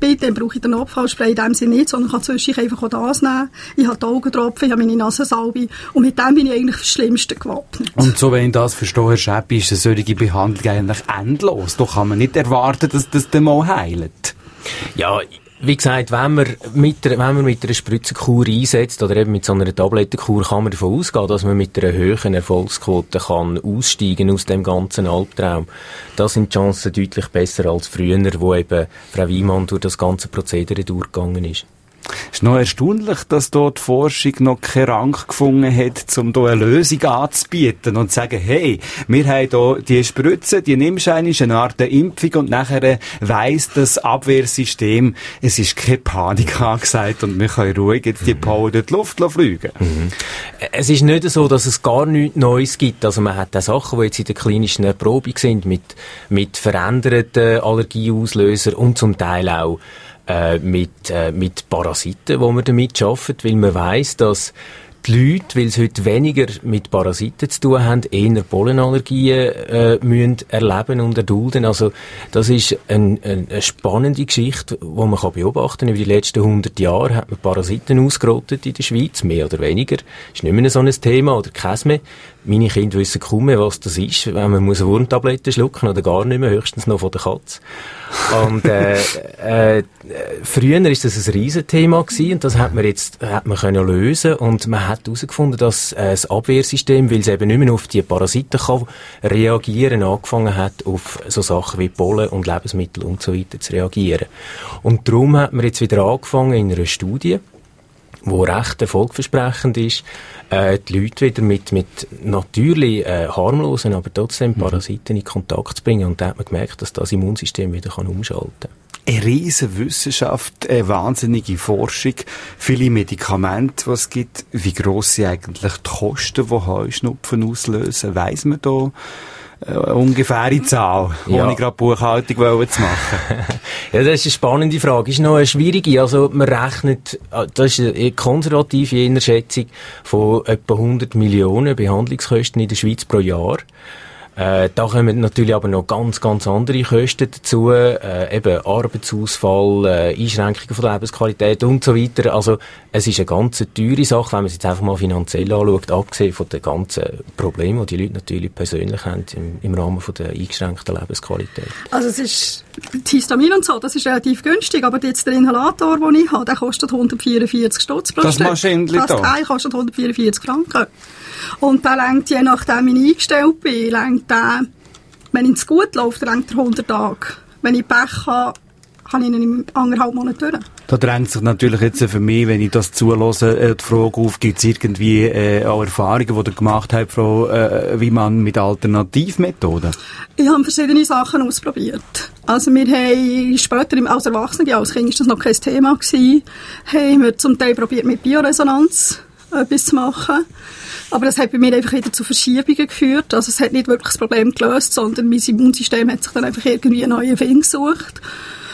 bin, dann brauche ich den Notfallspray in dem Sinne nicht, sondern kann zwischendurch einfach auch das nehmen. Ich habe die Augentropfen, ich habe meine Nasensalbe und mit dem bin ich eigentlich fürs Schlimmste gewappnet. Und so, wenn ich das verstehe, Herr Schäppi, ist eine solche Behandlung eigentlich endlos. Da kann man nicht erwarten, dass das dann mal heilt. Ja, wie gesagt, wenn man mit, der, wenn man mit einer Spritzenkur einsetzt oder eben mit so einer Tablettenkur, kann man davon ausgehen, dass man mit einer hohen Erfolgsquote kann aussteigen aus dem ganzen Albtraum. Da sind die Chancen deutlich besser als früher, wo eben Frau Wiemann durch das ganze Prozedere durchgegangen ist. Es ist noch erstaunlich, dass dort die Forschung noch keinen Rang gefunden hat, um hier eine Lösung anzubieten und zu sagen, hey, wir haben hier die Spritze, die nimmst du einmal, eine Art Impfung und nachher weiss das Abwehrsystem, es ist keine Panik angesagt und wir können ruhig jetzt die Pollen durch die Luft fliegen. Mhm. Es ist nicht so, dass es gar nichts Neues gibt. Also man hat auch Sachen, die jetzt in der klinischen Erprobung sind, mit, mit veränderten Allergieauslösern und zum Teil auch Äh, mit, äh, mit Parasiten, wo man damit arbeitet, weil man weiss, dass die Leute, weil sie heute weniger mit Parasiten zu tun haben, eher Pollenallergien äh, müssen erleben und erdulden. Also das ist ein, ein, eine spannende Geschichte, die man kann beobachten kann. Über die letzten hundert Jahre hat man Parasiten ausgerottet in der Schweiz, mehr oder weniger. Ist nicht mehr so ein Thema oder kein mehr. Meine Kinder wissen kaum mehr, was das ist, wenn man muss eine Wurmtablette schlucken oder gar nicht mehr, höchstens noch von der Katze. Und äh, äh, früher ist das ein Riesenthema gewesen und das hat man jetzt hat man können lösen und man hat herausgefunden, dass äh, das Abwehrsystem, weil es eben nicht mehr auf die Parasiten kann reagieren, angefangen hat, auf so Sachen wie Pollen und Lebensmittel und so weiter zu reagieren. Und darum hat man jetzt wieder angefangen in einer Studie, wo recht erfolgversprechend ist, äh, die Leute wieder mit, mit natürlich äh, harmlosen, aber trotzdem Parasiten in Kontakt zu bringen. Und da hat man gemerkt, dass das Immunsystem wieder kann umschalten kann. Eine riesen Wissenschaft, eine wahnsinnige Forschung, viele Medikamente, die es gibt. Wie gross sind eigentlich die Kosten, die Heuschnupfen auslösen? Weiss man da eine ungefähre Zahl, ja. Ohne gerade Buchhaltung zu machen? Ja, das ist eine spannende Frage. Ist noch eine schwierige. Also, man rechnet, das ist eine konservative Schätzung von etwa hundert Millionen Behandlungskosten in der Schweiz pro Jahr. Äh, da kommen natürlich aber noch ganz, ganz andere Kosten dazu, äh, eben Arbeitsausfall, äh, Einschränkungen von der Lebensqualität und so weiter. Also, es ist eine ganz teure Sache, wenn man es jetzt einfach mal finanziell anschaut, abgesehen von den ganzen Problemen, die die Leute natürlich persönlich haben im, im Rahmen von der eingeschränkten Lebensqualität. Also, es ist, das Histamin und so, das ist relativ günstig, aber jetzt der Inhalator, den ich habe, der kostet hundertvierundvierzig Stutz pro das Stück. Das Maschinchen da? Das kostet hundertvierundvierzig Franken. Und der lenkt, je nachdem, wie ich eingestellt bin, lenkt der, wenn es gut läuft, lenkt er hundert Tage. Wenn ich Pech habe, habe ich ihn in anderthalb Monaten durch. Da drängt sich natürlich jetzt für mich, wenn ich das zulasse, äh, die Frage auf, gibt es irgendwie äh, auch Erfahrungen, die ihr gemacht habt, Frau äh, Wiemann, mit Alternativmethoden? Ich habe verschiedene Sachen ausprobiert. Also wir haben später, als Erwachsene, als Kind war das noch kein Thema gewesen, haben wir zum Teil probiert, mit Bioresonanz etwas zu machen. Aber das hat bei mir einfach wieder zu Verschiebungen geführt. Also es hat nicht wirklich das Problem gelöst, sondern mein Immunsystem hat sich dann einfach irgendwie einen neuen Weg gesucht.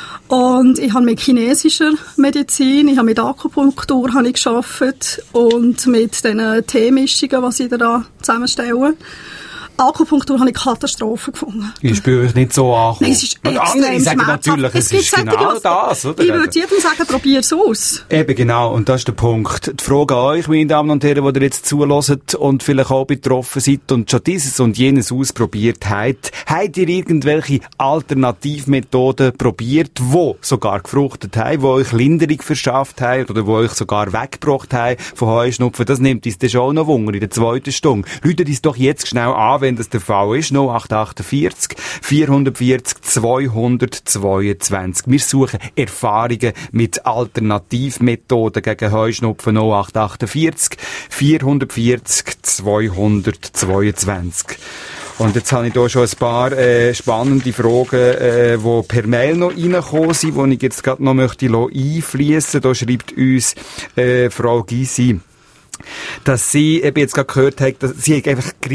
Und ich habe mit chinesischer Medizin, ich habe mit Akupunktur habe ich gearbeitet und mit den Teemischungen, die sie da zusammenstellen. Akupunktur habe ich Katastrophen gefunden. Ich spüre euch nicht so an. Nein, es ist und andere sagen natürlich, es, es ist genau was, das, oder? Ich würde jedem sagen, probier es aus. Eben genau, und das ist der Punkt. Die Frage an euch, meine Damen und Herren, die ihr jetzt zuhört und vielleicht auch betroffen seid und schon dieses und jenes ausprobiert habt, habt ihr irgendwelche Alternativmethoden probiert, die sogar gefruchtet haben, die euch Linderung verschafft haben oder die euch sogar weggebracht haben von Heuschnupfen? Das nimmt uns dann schon noch Wunder in der zweiten Stunde. Läutet uns doch jetzt schnell an, wenn das der Fall ist. null acht achtundvierzig, vierhundertvierzig, zweihundertzweiundzwanzig. Wir suchen Erfahrungen mit Alternativmethoden gegen Heuschnupfen. null acht achtundvierzig, vierhundertvierzig, zweihundertzweiundzwanzig. Und jetzt habe ich hier schon ein paar äh, spannende Fragen, äh, die per Mail noch reingekommen sind, die ich jetzt gerade noch möchte einfließen. Da schreibt uns äh, Frau Gysi, dass sie eben jetzt gerade gehört hat, dass sie einfach Grippe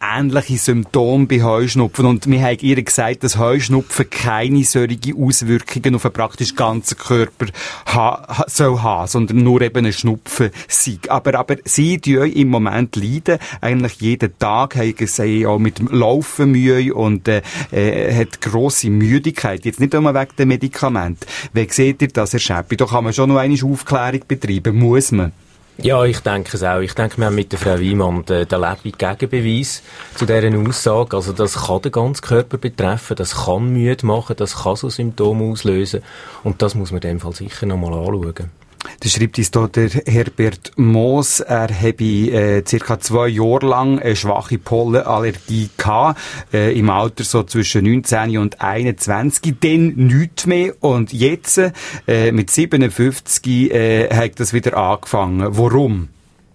ähnliche Symptome bei Heuschnupfen. Und wir haben ihr gesagt, dass Heuschnupfen keine solche Auswirkungen auf den praktisch ganzen Körper ha, soll haben, sondern nur eben ein Schnupfen sei. Aber, aber sie, die im Moment leiden, eigentlich jeden Tag, haben sie auch mit dem Laufen Mühe und äh, äh, hat grosse Müdigkeit. Jetzt nicht nur wegen der Medikamente. Wie seht ihr das, Herr Schäppi? Da kann man schon noch eine Aufklärung betreiben. Muss man? Ja, ich denke es auch. Ich denke, wir haben mit der Frau Wiemann den, den lebenden Gegenbeweis zu dieser Aussage. Also das kann den ganzen Körper betreffen, das kann müde machen, das kann so Symptome auslösen. Und das muss man in dem Fall sicher noch mal anschauen. Das schreibt uns hier der Herbert Moos. Er habe äh, circa zwei Jahre lang eine schwache Pollenallergie gehabt. Äh, Im Alter so zwischen neunzehn und einundzwanzig. Dann nichts mehr. Und jetzt, äh, mit siebenundfünfzig, äh, hat das wieder angefangen. Warum?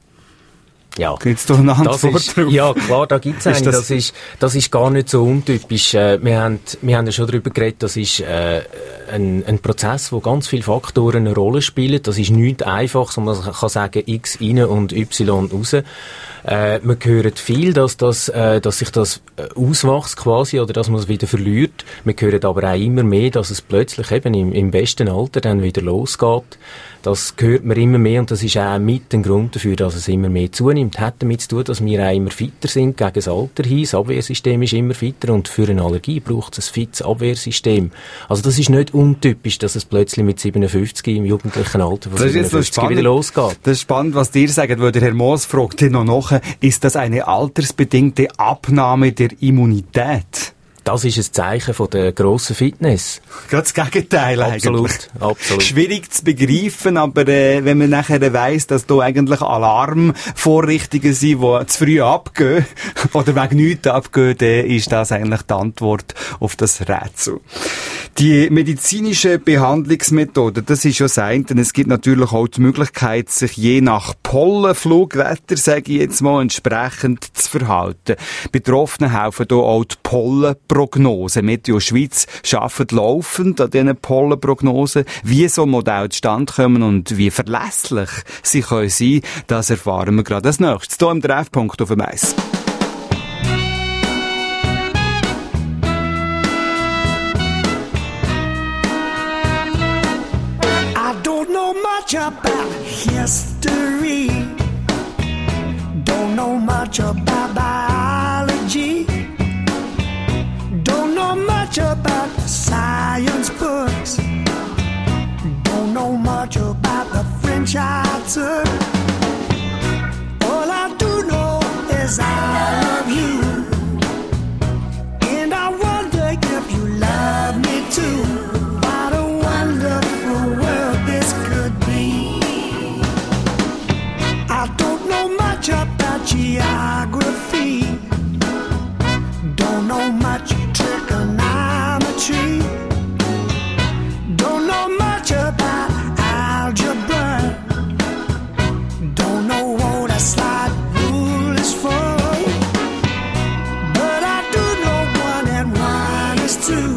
Ja, gibt's doch eine Antwort ist, drauf? Ja, klar, da gibt's eine. Das, das ist, das ist gar nicht so untypisch. Äh, wir haben, wir haben ja schon darüber geredet, das ist, äh, ein, ein Prozess, wo ganz viele Faktoren eine Rolle spielen. Das ist nichts Einfaches, und man kann sagen, X rein und Y raus. Äh, man hört viel, dass das, äh, dass sich das auswächst quasi, oder dass man es wieder verliert. Wir hören aber auch immer mehr, dass es plötzlich eben im, im besten Alter dann wieder losgeht. Das hört man immer mehr, und das ist auch mit ein Grund dafür, dass es immer mehr zunimmt. Hat damit zu tun, dass wir auch immer fitter sind gegen das Alter hin. Das Abwehrsystem ist immer fitter, und für eine Allergie braucht es ein fittes Abwehrsystem. Also das ist nicht untypisch, dass es plötzlich mit siebenundfünfzig im jugendlichen Alter von siebenundfünfzig wieder losgeht. Das ist spannend, was dir sagt, weil der Herr Moos fragt hier noch nach, ist das eine altersbedingte Abnahme der Immunität? Das ist ein Zeichen von der grossen Fitness. Gerade das Gegenteil absolut, eigentlich. Absolut. Schwierig zu begreifen, aber äh, wenn man nachher weiss, dass da eigentlich Alarmvorrichtungen sind, die zu früh abgehen oder wegen nichts abgehen, dann ist das eigentlich die Antwort auf das Rätsel. Die medizinische Behandlungsmethode, das ist ja das eine. Es gibt natürlich auch die Möglichkeit, sich je nach Pollenflugwetter, sage ich jetzt mal, entsprechend zu verhalten. Betroffene helfen hier auch die Pollenprognose. Meteo Schweiz arbeitet laufend an diesen Pollenprognosen. Wie so Modelle zustande kommen und wie verlässlich sie können sein, das erfahren wir gerade als nächstes. Hier im Treffpunkt auf dem Eis. About history, don't know much about biology, don't know much about science books, don't know much about the French I took. All I do know is I love you, and I wonder if you love me too. What a wonderful world this could be. I don't know much about geography, don't know much trigonometry, don't know much about algebra, don't know what a slide rule is for, but I do know one and one is two.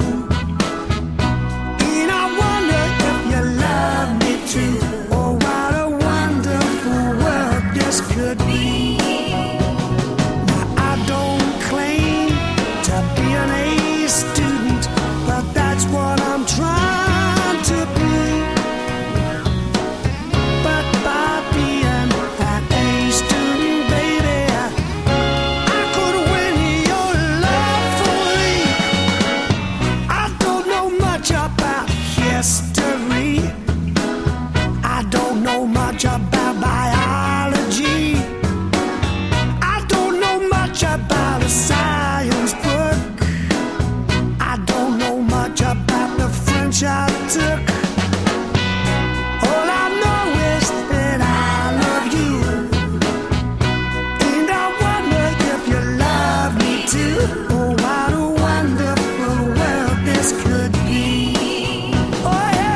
And I wonder if you love me too. Oh, what a wonderful world this could be. Now I don't claim to be an A student, but that's what I'm trying to be. But by being an A student, baby, I could win your love fully. I don't know much about history, I don't know much about biology, I don't know much about a science book, I don't know much about the French I took. All I know is that I love you, and I wonder if you love me too. Oh, what a wonderful world this could be. Oh, yeah.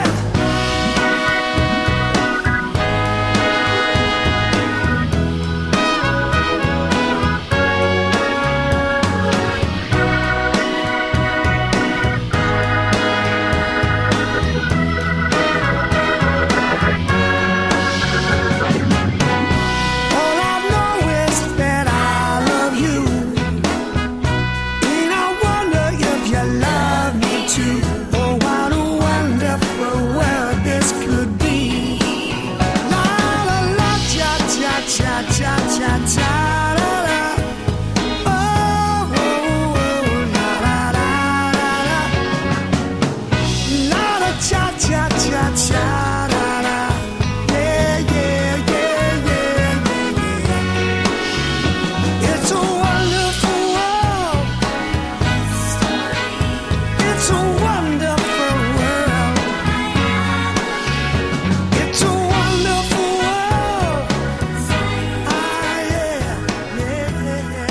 It's a wonderful world. It's a wonderful world. Ah, yeah, yeah,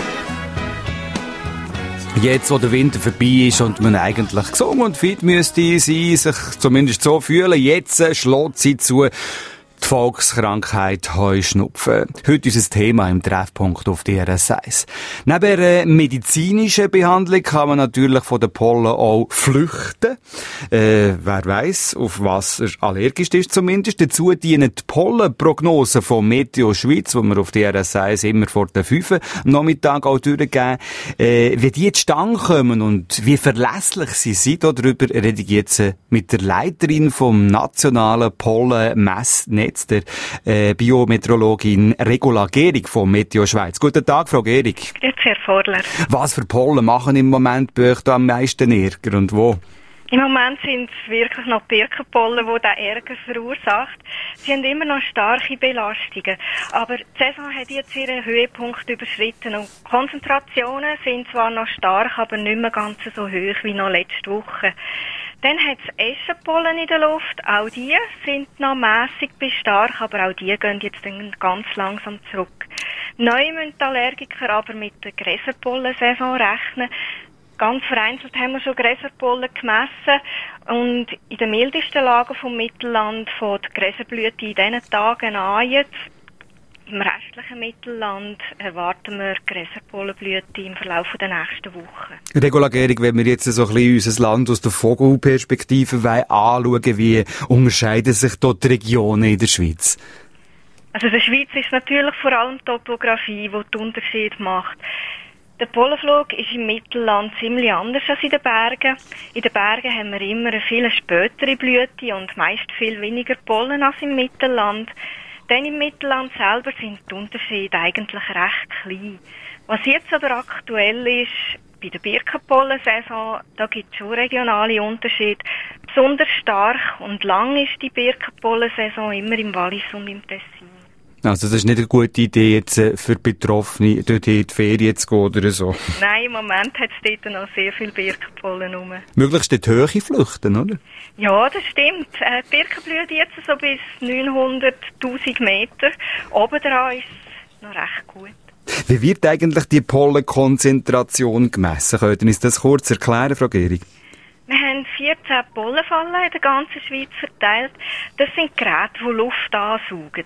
yeah. Jetzt, wo der Winter vorbei ist und man eigentlich gesund und fit müsste sein, sich zumindest so fühlen, jetzt äh, schlägt sie zu. Die Volkskrankheit Heuschnupfen. Heute ist das Thema im Treffpunkt auf D R S eins. Neben einer medizinischen Behandlung kann man natürlich von den Pollen auch flüchten. Äh, wer weiss, auf was er allergisch ist zumindest. Dazu dienen die Pollenprognosen von Meteo Schweiz, die wir auf D R S eins immer vor den fünf am Nachmittag auch durchgeben. Äh, wie die zustande kommen und wie verlässlich sie sind, darüber rede ich jetzt mit der Leiterin vom nationalen Pollenmessnetz, der äh, Biometeorologin Regula Gehrig von Meteo Schweiz. Guten Tag, Frau Gehrig. Jetzt, Herr Vorler. Was für Pollen machen im Moment bei euch da am meisten Ärger und wo? Im Moment sind es wirklich noch Birkenpollen, die den Ärger verursacht. Sie haben immer noch starke Belastungen. Aber die Saison hat jetzt ihren Höhepunkt überschritten. Und die Konzentrationen sind zwar noch stark, aber nicht mehr ganz so hoch wie noch letzte Woche. Dann hat es Eschenpollen in der Luft. Auch die sind noch mässig bis stark, aber auch die gehen jetzt dann ganz langsam zurück. Neu müssen die Allergiker aber mit der Gräserpollensaison rechnen. Ganz vereinzelt haben wir schon Gräserpollen gemessen und in den mildesten Lagen vom Mittelland fängt die Gräserblüte in diesen Tagen an jetzt. Im restlichen Mittelland erwarten wir Gräserpollenblüte im Verlauf der nächsten Wochen. Regula Gehrig, wenn wir jetzt so ein bisschen unser Land aus der Vogelperspektive anschauen, wie unterscheiden sich dort die Regionen in der Schweiz? Also in der Schweiz ist natürlich vor allem die Topografie, die den Unterschied macht. Der Pollenflug ist im Mittelland ziemlich anders als in den Bergen. In den Bergen haben wir immer eine viel spätere Blüte und meist viel weniger Pollen als im Mittelland. Denn im Mittelland selber sind die Unterschiede eigentlich recht klein. Was jetzt aber aktuell ist, bei der Birkenpollensaison, da gibt es schon regionale Unterschiede. Besonders stark und lang ist die Birkenpollensaison immer im Wallis und im Tessin. Also das ist nicht eine gute Idee, jetzt für Betroffene dort in die Ferien zu gehen oder so. Nein, im Moment hat es dort noch sehr viel Birkenpollen rum. Möglichst in die Höhe flüchten, oder? Ja, das stimmt. Äh, die Birken blühen jetzt so bis neunhunderttausend Meter. Obendran ist es noch recht gut. Wie wird eigentlich die Pollenkonzentration gemessen? Können Sie uns das kurz erklären, Frau Gehrig? Wir haben vierzehn Pollenfallen in der ganzen Schweiz verteilt. Das sind Geräte, die Luft ansaugen.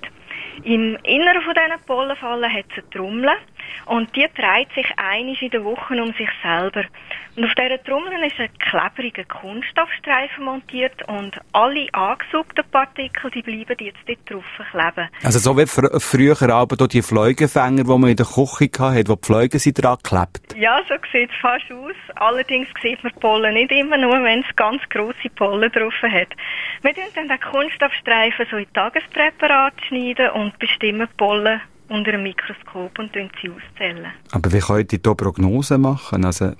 Im Inneren von diesen Pollenfallen hat es eine Trommel und die dreht sich einmal in der Woche um sich selber. Und auf dieser Trommel ist ein klebriger Kunststoffstreifen montiert und alle angesaugten Partikel, die bleiben jetzt dort drauf kleben. Also so wie fr- früher aber dort die Fleugenfänger, die man in der Küche hatte, wo die Fliegen sind dran geklebt. Ja, so sieht es fast aus. Allerdings sieht man die Pollen nicht immer nur, wenn es ganz grosse Pollen drauf hat. Wir schneiden dann den Kunststoffstreifen so in Tagespräparate schneiden und bestimmen die Pollen unter einem Mikroskop und sie auszählen. Aber wie könnt ihr da Prognosen machen? Also,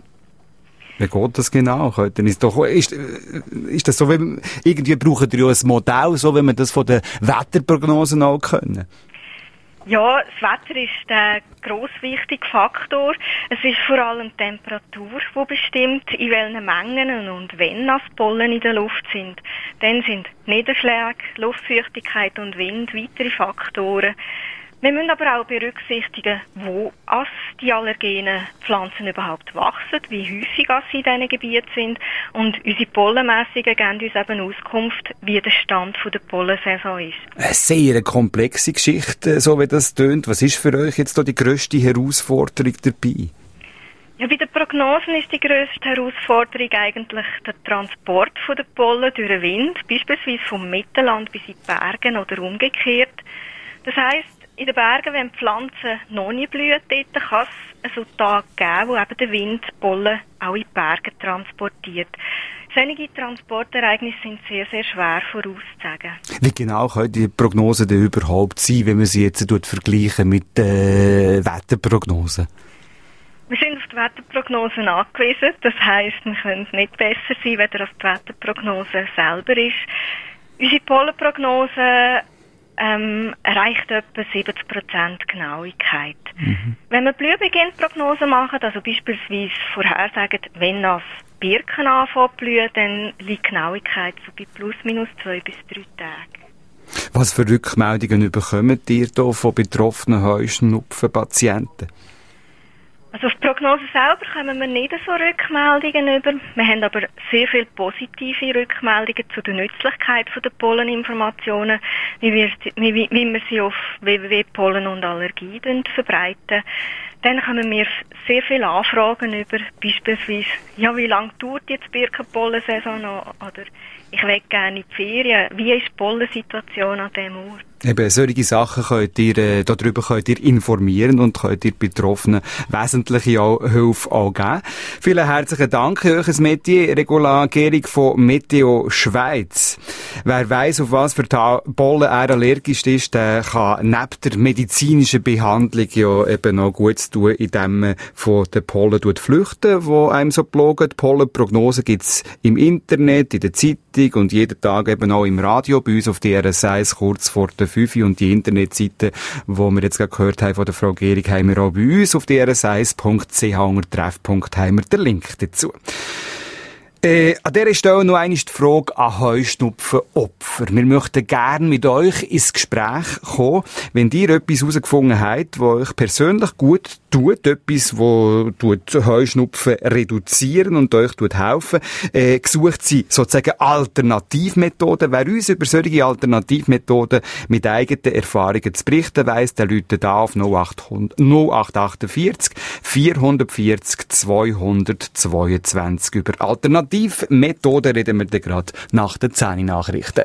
wie geht das genau? Ist, doch, ist, ist das so, wie, irgendwie brauchen ihr ja ein Modell, so wie wir das von den Wetterprognosen auch können? Ja, das Wetter ist der gross wichtige Faktor. Es ist vor allem die Temperatur, die bestimmt, in welchen Mengen und wenn das Pollen in der Luft sind. Dann sind Niederschläge, Luftfeuchtigkeit und Wind weitere Faktoren. Wir müssen aber auch berücksichtigen, wo as die allergenen Pflanzen überhaupt wachsen, wie häufig as sie in diesen Gebieten sind. Und unsere Pollenmessungen geben uns eben Auskunft, wie der Stand der Pollensaison ist. Eine sehr komplexe Geschichte, so wie das tönt. Was ist für euch jetzt da die grösste Herausforderung dabei? Ja, bei den Prognosen ist die grösste Herausforderung eigentlich der Transport der Pollen durch den Wind, beispielsweise vom Mittelland bis in die Berge oder umgekehrt. Das heisst, in den Bergen, wenn die Pflanzen noch nicht blühen, dort kann es so Tage geben, wo eben der Wind die Pollen auch in die Berge transportiert. Solche Transportereignisse sind sehr, sehr schwer vorauszusagen. Wie genau können die Prognosen denn überhaupt sein, wenn man sie jetzt vergleichen mit den äh, Wetterprognosen? Wir sind auf die Wetterprognosen angewiesen. Das heisst, wir können nicht besser sein, wenn das die Wetterprognose selber ist. Unsere Pollenprognose ähm, erreicht etwa siebzig Prozent Genauigkeit. Mhm. Wenn wir Blühbeginnprognosen machen, also beispielsweise vorhersagen, wenn das Birken anfängt zu blühen, dann liegt die Genauigkeit so bei plus minus zwei bis drei Tagen. Was für Rückmeldungen bekommt ihr hier von betroffenen Heuschnupfenpatienten? Also auf die Prognose selber kommen wir nicht so Rückmeldungen über. Wir haben aber sehr viele positive Rückmeldungen zu der Nützlichkeit der Polleninformationen, wie wir, wie, wie wir sie auf w w w punkt pollen und allergie verbreiten. Dann kommen wir sehr viele Anfragen über, beispielsweise, ja, wie lange dauert jetzt die Birkenpollensaison noch? Oder ich will gerne in die Ferien. Wie ist die Pollensituation an diesem Ort? Eben, solche Sachen könnt ihr, äh, darüber könnt ihr informieren und könnt ihr Betroffenen wesentliche auch, Hilfe auch geben. Vielen herzlichen Dank, euch Metier, Regula Gehrig von Meteo Schweiz. Wer weiss, auf was für Pollen er allergisch ist, der kann neben der medizinischen Behandlung ja eben noch Gutes tun, indem man von den Pollen flüchten, die einem so plagen. Die Pollenprognose gibt's im Internet, in der Zeitung und jeden Tag eben auch im Radio, bei uns auf D R S eins kurz vor der fünf und die Internetseite, die wir jetzt gerade gehört haben von der Frau Gehrig, haben wir auch bei uns auf d r s eins punkt c h unter Treffpunkt haben wir den Link dazu. Äh, an dieser Stelle noch einmal die Frage an Heuschnupfenopfer. Wir möchten gerne mit euch ins Gespräch kommen, wenn ihr etwas herausgefunden habt, was euch persönlich gut tut, etwas, das tut Heuschnupfen reduzieren und euch tut helfen. Äh, gesucht sie sozusagen Alternativmethoden. Wer uns über solche Alternativmethoden mit eigenen Erfahrungen zu berichten weiss, der läutet da auf null acht acht vier vier vierzig zweihundertzweiundzwanzig. Über Alternativmethoden reden wir dann gerade nach den zehn Nachrichten.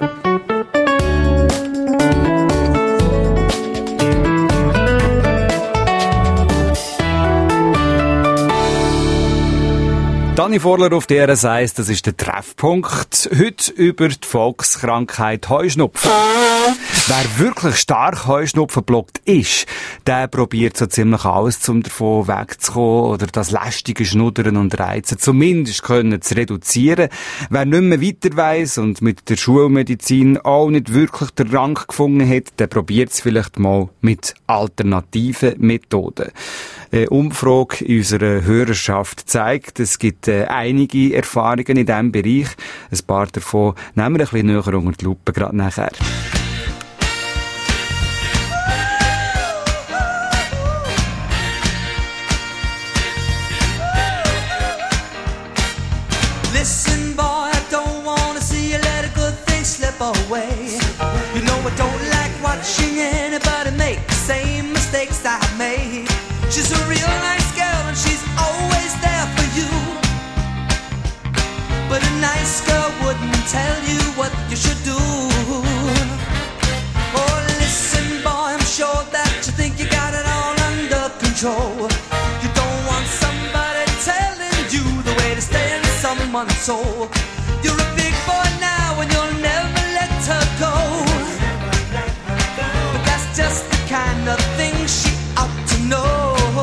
Dani Vorler auf D R S eins, das ist der Treffpunkt. Heute über die Volkskrankheit Heuschnupfen. Wer wirklich stark Heuschnupfen blockt ist, der probiert so ziemlich alles, um davon wegzukommen oder das lästige Schnuddern und Reizen zumindest können zu reduzieren. Wer nicht mehr weiter weiss und mit der Schulmedizin auch nicht wirklich den Rang gefunden hat, der probiert es vielleicht mal mit alternativen Methoden. Eine Umfrage in unserer Hörerschaft zeigt, es gibt äh, einige Erfahrungen in diesem Bereich. Ein paar davon nehmen wir ein bisschen näher unter die Lupe, gerade nachher. Listen, boy, I don't wanna see you let a good thing slip away. You know I don't like watching anybody make the same mistakes I made. She's a real nice girl and she's always there for you. But a nice girl wouldn't tell you what you should do. Oh, listen, boy, I'm sure that you think you got it all under control. You don't want somebody telling you the way to stay in someone's soul. You're a big boy now and you'll never let her go. But that's just the kind of thing she ought to know.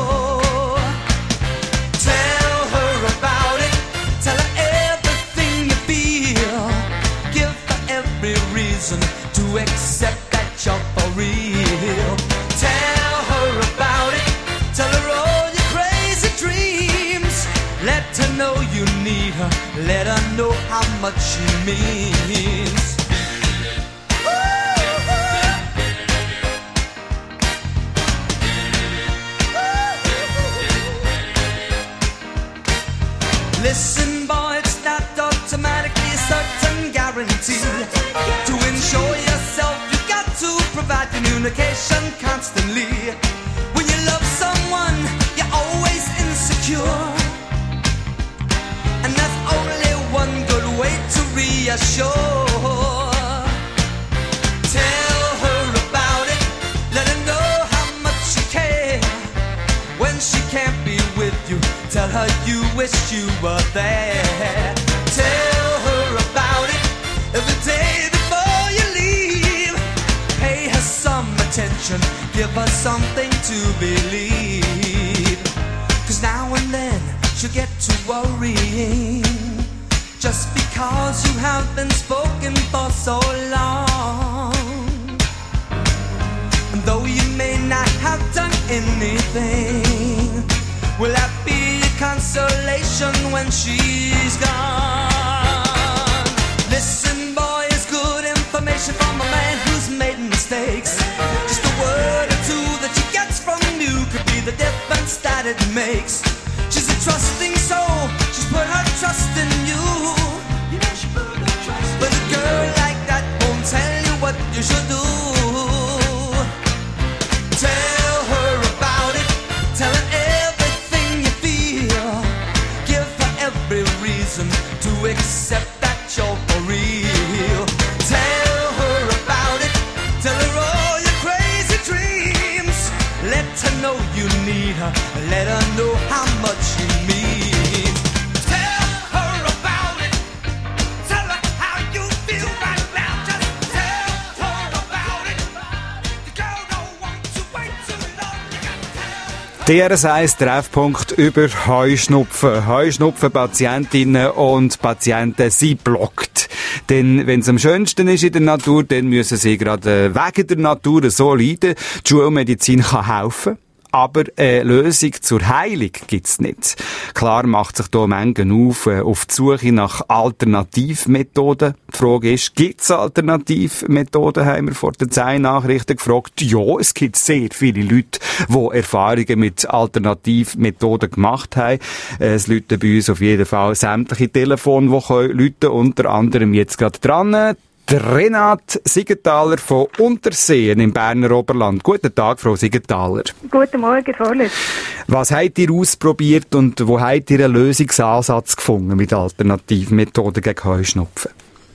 To accept that you're for real. Tell her about it. Tell her all your crazy dreams. Let her know you need her. Let her know how much she means. Listen, boy, it's not automatically a certain guarantee. To ensure yourself, you've got to provide communication constantly. When you love someone, you're always insecure. And there's only one good way to reassure. Tell her about it. Let her know how much you care. When she can't be with you, tell her you wish you were there. Tell her about it every day before you leave. Pay her some attention, give her something to believe. Cause now and then she'll get to worrying, just because you have been spoken for so long. anything. Will that be a consolation when she's gone? Listen, boy, it's good information from a man who's made mistakes. Just a word or two that she gets from you could be the difference that it makes. She's a trusting soul, she's put her trust in you. You know she put her trust in you. But a girl like that won't tell you what you should do. Tell her about it, tell her everything you feel. Give her every reason to accept that you're for real. Tell her about it, tell her all your crazy dreams. Let her know you need her, let her know how much you mean. Tell her about it, tell her how you feel right now. Just tell her about it. The girl don't want to wait too long. You gotta tell. D R S eins Treffpunkt über Heuschnupfen. Heuschnupfen-Patientinnen und Patienten, sie blockt. Denn wenn es am schönsten ist in der Natur, dann müssen sie gerade wegen der Natur so leiden. Die Schulmedizin kann helfen. Aber eine Lösung zur Heilung gibt's nicht. Klar macht sich hier Mengen auf, äh, auf die Suche nach Alternativmethoden. Die Frage ist, gibt's Alternativmethoden? Haben wir vor den zehn Nachrichten gefragt. Ja, es gibt sehr viele Leute, die Erfahrungen mit Alternativmethoden gemacht haben. Äh, es läuten bei uns auf jeden Fall sämtliche Telefone, die können läuten, unter anderem jetzt gerade dran. Der Renate Siegenthaler von Unterseen im Berner Oberland. Guten Tag, Frau Siegenthaler. Guten Morgen, Vorlitz. Was habt ihr ausprobiert und wo habt ihr einen Lösungsansatz gefunden mit Alternativmethoden gegen Heuschnupfen?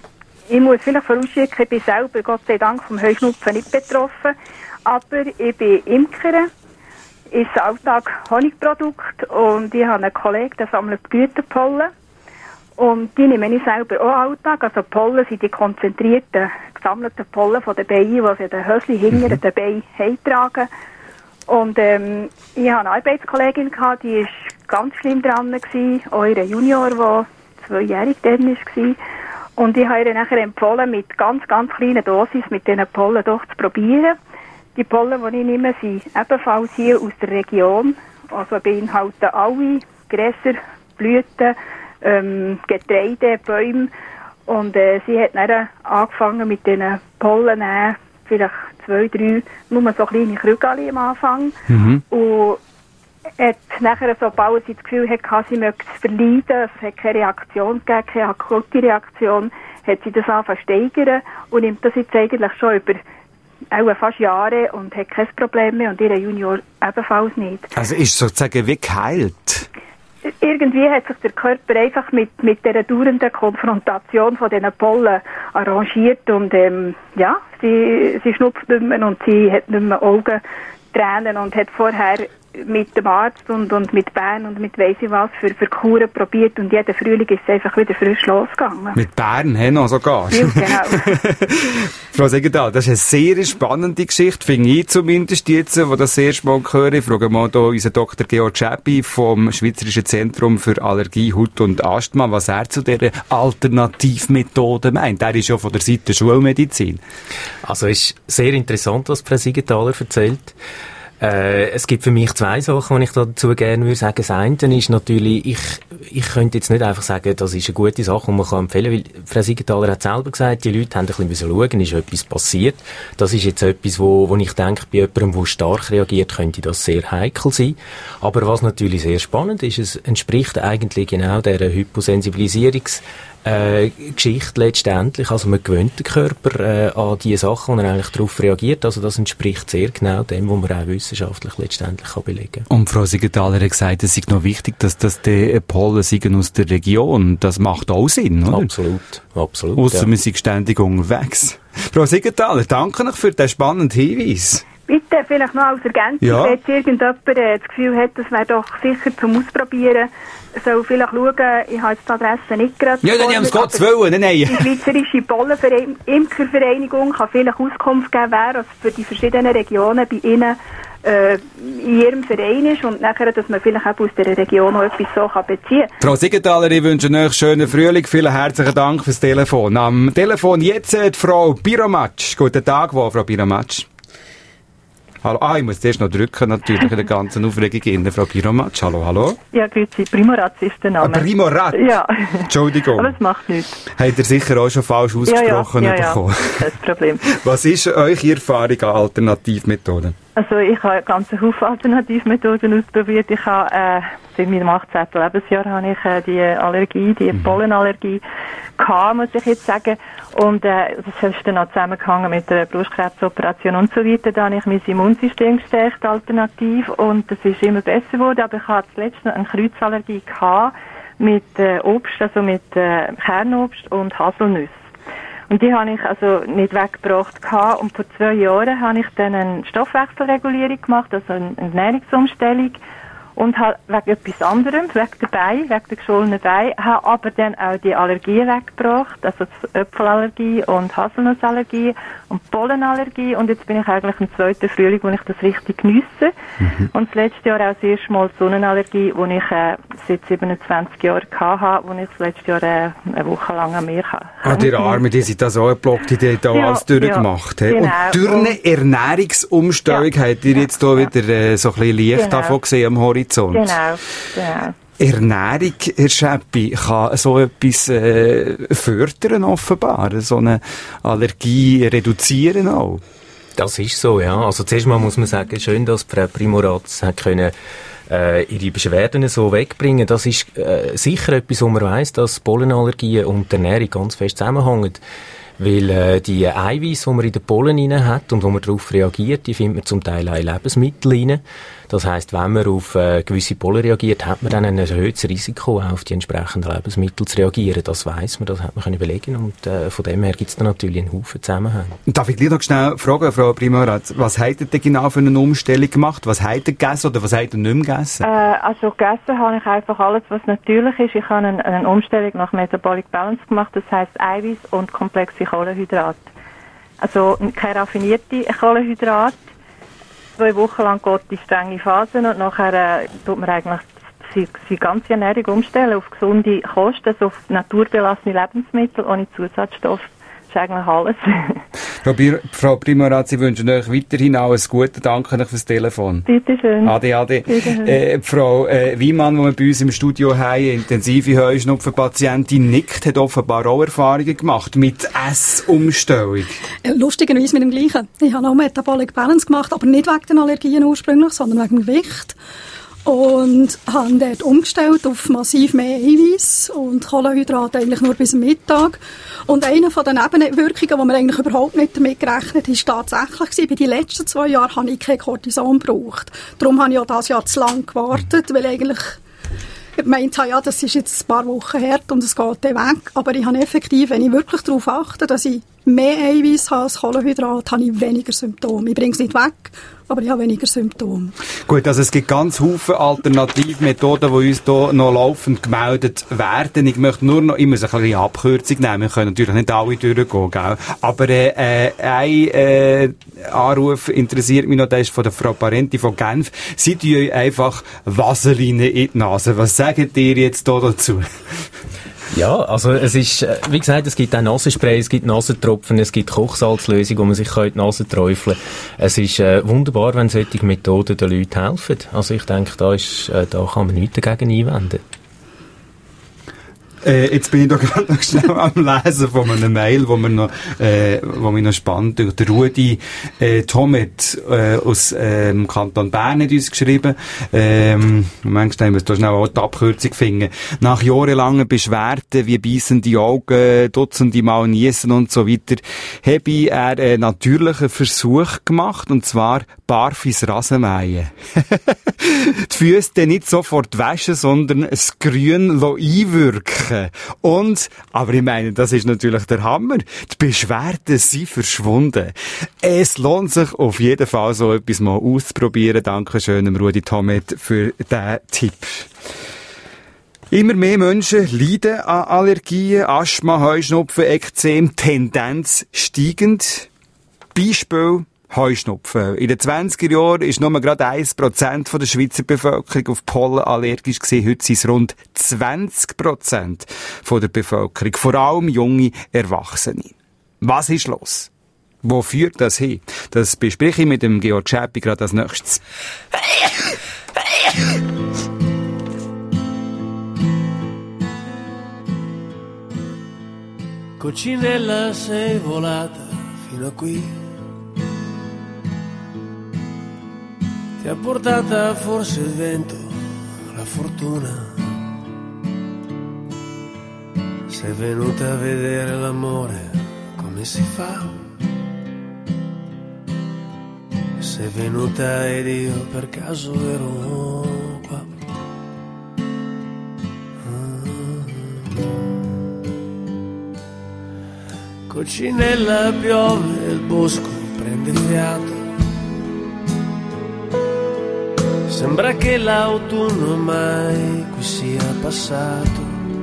Ich muss vielleicht vorausschicken, ich bin selber, Gott sei Dank, vom Heuschnupfen nicht betroffen. Aber ich bin Imkerin, esse Alltag Honigprodukt und ich habe einen Kollegen, der sammelt Blütenpollen. Und die nehme ich selber auch Alltag. Also Pollen sind die konzentrierten, gesammelten Pollen von den Bienen, die sie in den Hösli hinter den Bienen heimtragen. Und ähm, ich hatte eine Arbeitskollegin, gehabt, die war ganz schlimm dran, gewesen, auch ihr Junior, der zweijährig dann war. Und ich habe ihr nachher empfohlen, mit ganz, ganz kleinen Dosis mit diesen Pollen doch zu probieren. Die Pollen, die ich nehme, sind ebenfalls hier aus der Region. Also beinhalten alle Gräser, Blüten, Ähm, Getreide, Bäume. Und äh, sie hat dann angefangen mit diesen Pollen, äh, vielleicht zwei, drei, nur so kleine Krügeli am Anfang. Mhm. Und hat nachher, sobald sie das Gefühl hatte, sie möchte es verleiden, es hat keine Reaktion gegeben, keine akute Reaktion, hat sie das angefangen zu steigern und nimmt das jetzt eigentlich schon über auch fast Jahre und hat kein Problem mehr und ihre Junior ebenfalls nicht. Also ist sozusagen wie geheilt? Irgendwie hat sich der Körper einfach mit, mit dieser dauernden Konfrontation von diesen Pollen arrangiert und ähm, ja, sie, sie schnupft nicht mehr und sie hat nicht mehr Augen, Tränen und hat vorher mit dem Arzt und, und mit Bern und mit weiss ich was für, für Kuren probiert und jeden Frühling ist es einfach wieder frisch losgegangen. Mit Bern hin noch sogar? Ja, genau. Frau Siegenthaler, das ist eine sehr spannende Geschichte, finde ich zumindest jetzt, wo das das erste Mal höre. Ich frage mal hier unseren Doktor Georg Schäppi vom Schweizerischen Zentrum für Allergie, Haut und Asthma, was er zu dieser Alternativmethode meint. Er ist ja von der Seite Schulmedizin. Also ist sehr interessant, was Frau Siegenthaler erzählt. Äh, es gibt für mich zwei Sachen, die ich dazu gerne würde sagen. Das eine ist natürlich, ich, ich könnte jetzt nicht einfach sagen, das ist eine gute Sache und man kann empfehlen, weil Frau Siegenthaler hat selber gesagt, die Leute haben ein bisschen schauen, ist etwas passiert. Das ist jetzt etwas, wo, wo ich denke, bei jemandem, der stark reagiert, könnte das sehr heikel sein. Aber was natürlich sehr spannend ist, es entspricht eigentlich genau dieser Hyposensibilisierungs- Äh, Geschichte letztendlich, also man gewöhnt den Körper äh, an die Sachen und er eigentlich darauf reagiert, also das entspricht sehr genau dem, was man auch wissenschaftlich letztendlich kann belegen kann. Und Frau Siegenthaler hat gesagt, es ist noch wichtig, dass das die Pollen sind aus der Region, das macht auch Sinn, oder? Absolut, absolut. Ausser ja. wir sind ständig unterwegs. Frau Siegenthaler, danke euch für den spannenden Hinweis. Bitte, vielleicht noch als Ergänzung, ja. wenn jetzt irgendjemand äh, das Gefühl hat, das wäre doch sicher zum Ausprobieren, soll vielleicht schauen, ich habe jetzt die Adresse nicht gerade. Ja, dann haben es Gottes Willen, nein, nein. Die Schweizerische Pollenverein- Imkervereinigung kann vielleicht Auskunft geben, wer also für die verschiedenen Regionen bei Ihnen äh, in Ihrem Verein ist und nachher, dass man vielleicht auch aus dieser Region noch etwas so kann beziehen kann. Frau Siegenthaler, ich wünsche euch einen schönen Frühling. Vielen herzlichen Dank fürs Telefon. Am Telefon jetzt die Frau Biramatsch. Guten Tag, wo, Frau Biramatsch? Hallo. Ah, ich muss zuerst noch drücken, natürlich, in der ganzen Aufregung innen. Frau Piromatsch, hallo, hallo. Ja, grüezi. Primoraz ist der Name. Ah, Primoraz? Ja. Entschuldigung. Aber es macht nichts. Habt ihr sicher auch schon falsch ausgesprochen ja, ja, ja, bekommen? Ja, kein Problem. Was ist eure Erfahrung an Alternativmethoden? Also ich habe ganz einen Haufen Alternativmethoden ausprobiert. Ich habe, äh, seit meinem achtzehnten Lebensjahr habe ich äh, die Allergie, die mhm. Pollenallergie gehabt, muss ich jetzt sagen. Und äh, das ist dann auch zusammengehangen mit der Brustkrebsoperation und so weiter. Da habe ich mein Immunsystem gestärkt, alternativ, und das ist immer besser geworden. Aber ich hatte zuletzt noch eine Kreuzallergie gehabt mit äh, Obst, also mit äh, Kernobst und Haselnüsse. Und die habe ich also nicht weggebracht gehabt. Und vor zwei Jahren habe ich dann eine Stoffwechselregulierung gemacht, also eine Ernährungsumstellung. Und habe wegen etwas anderem, wegen der Beine, wegen der geschwollenen Beine, habe aber dann auch die Allergien weggebracht, also die Äpfelallergie und Haselnussallergie und Pollenallergie. Und jetzt bin ich eigentlich im zweiten Frühling, wo ich das richtig geniesse. Mhm. Und das letzte Jahr auch das erste Mal die Sonnenallergie, die ich äh, seit siebenundzwanzig Jahren hatte, wo ich das letzte Jahr äh, eine Woche lang an mir hatte. Ah, die Arme, die sind da so geblockt, die haben da ja, alles durchgemacht. Ja, genau. Und durch eine Ernährungsumstellung ja, habt ihr jetzt hier ja. wieder äh, so ein bisschen Licht genau. davon gesehen am Horizont. Genau, genau. Ernährung, Herr Scheppi, kann so etwas äh, fördern offenbar, so eine Allergie reduzieren auch? Das ist so, ja. Also zuerst mal muss man sagen, schön, dass Frau Primoraz hat können äh, ihre Beschwerden so wegbringen. Das ist äh, sicher etwas, wo man weiss, dass Pollenallergien und Ernährung ganz fest zusammenhängen. Weil äh, die Eiweiß, die man in den Pollen rein hat und wo man darauf reagiert, die findet man zum Teil auch in Lebensmitteln rein. Das heisst, wenn man auf äh, gewisse Pollen reagiert, hat man dann ein erhöhtes Risiko, auf die entsprechenden Lebensmittel zu reagieren. Das weiss man, das hat man können überlegen, und äh, von dem her gibt es dann natürlich einen Haufen Zusammenhänge. Darf ich gleich noch schnell fragen, Frau Primoraz, was habt ihr denn genau für eine Umstellung gemacht? Was habt ihr gegessen oder was habt ihr nicht mehr gegessen? Äh, also gegessen habe ich einfach alles, was natürlich ist. Ich habe eine, eine Umstellung nach Metabolic Balance gemacht, das heisst Eiweiß und komplexe Kohlenhydrate. Also keine raffinierte Kohlenhydrate. Zwei Wochen lang geht die strenge Phase und nachher äh, tut man eigentlich die, die ganze Ernährung umstellen auf gesunde Kost, also auf naturbelassene Lebensmittel ohne Zusatzstoffe. Das ist eigentlich alles. Frau, Bier, Frau Primoraz, ich wünsche euch weiterhin alles Gute. Danke euch fürs Telefon. Bitte schön. Ade, ade. Äh, Frau äh, Wiemann, die wir bei uns im Studio haben, intensive Heuschnupfenpatientin, nickt, hat offenbar auch Erfahrungen gemacht mit Essumstellung. Lustigerweise mit dem Gleichen. Ich habe auch Metabolic Balance gemacht, aber nicht wegen den Allergien ursprünglich, sondern wegen dem Gewicht. Und haben dort umgestellt auf massiv mehr Eiweiß und Kohlenhydrate eigentlich nur bis zum Mittag. Und eine von den Nebenwirkungen, die man eigentlich überhaupt nicht damit gerechnet hat, ist tatsächlich gewesen, bei den letzten zwei Jahren habe ich kein Cortison gebraucht. Darum habe ich auch dieses Jahr zu lang gewartet, weil eigentlich ich meinte, ja, das ist jetzt ein paar Wochen her und es geht dann weg. Aber ich habe effektiv, wenn ich wirklich darauf achte, dass ich mehr Eiweiß habe als Kohlenhydrat, habe ich weniger Symptome. Ich bringe es nicht weg, aber ich habe weniger Symptome. Gut, also es gibt ganz viele Alternativmethoden, die uns hier noch laufend gemeldet werden. Ich möchte nur noch immer so ein bisschen Abkürzung nehmen. Wir können natürlich nicht alle durchgehen, gell? Aber äh, ein äh, Anruf interessiert mich noch, der ist von der Frau Parenti von Genf. Sie tun einfach Vaseline in die Nase. Was sagt ihr jetzt hier dazu? Ja, also es ist, wie gesagt, es gibt auch Nasenspray, es gibt Nasentropfen, es gibt Kochsalzlösung, wo man sich in die Nase träufeln kann. Es ist äh, wunderbar, wenn solche Methoden den Leuten helfen. Also ich denke, da, ist, äh, da kann man nichts dagegen einwenden. Äh, jetzt bin ich doch gerade noch schnell am Lesen von einer Mail, wo mir noch, äh, wo mich noch spannend durch der Rudi äh, Thomet äh, aus ähm, Kanton Bern hat uns geschrieben. Ähm, manchmal haben wir da schnell auch die Abkürzung finden. Nach jahrelangen Beschwerden wie beissende Augen, dutzende Mal Niesen und so weiter, habe ich einen natürlichen Versuch gemacht, und zwar barfuß Rasenmähen. Die Füße dann nicht sofort waschen, sondern das Grün einwirken. Und, aber ich meine, das ist natürlich der Hammer. Die Beschwerden sind verschwunden. Es lohnt sich auf jeden Fall, so etwas mal auszuprobieren. Dankeschön, Rudi Thomet, für diesen Tipp. Immer mehr Menschen leiden an Allergien, Asthma, Heuschnupfen, Ekzem, Tendenz steigend. Beispiel Heuschnupfen. In den zwanziger Jahren ist nur gerade ein Prozent der Schweizer Bevölkerung auf Pollen allergisch gewesen. Heute sind es rund zwanzig Prozent der Bevölkerung. Vor allem junge Erwachsene. Was ist los? Wo führt das hin? Das bespreche ich mit dem Georg Schäppi gerade als nächstes. Coccinella, sei volata fino a qui, ti ha portata forse il vento, la fortuna. Sei venuta a vedere l'amore come si fa, sei venuta ed io per caso ero qua. Coccinella, piove, il bosco prende fiato, sembra che l'autunno mai qui sia passato,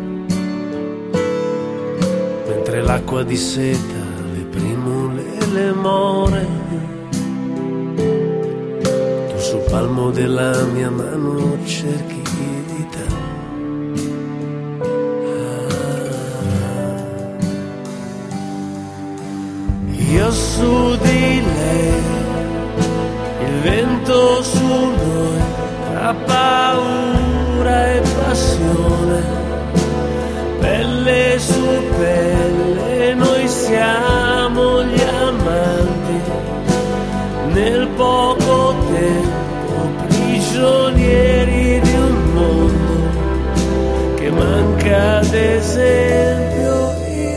mentre l'acqua di seta, le primule e le more, tu sul palmo della mia mano cerchi di te. Io su di lei, il vento su noi, tra paura e passione, pelle su pelle, noi siamo gli amanti, nel poco tempo prigionieri di un mondo che manca d'esempio.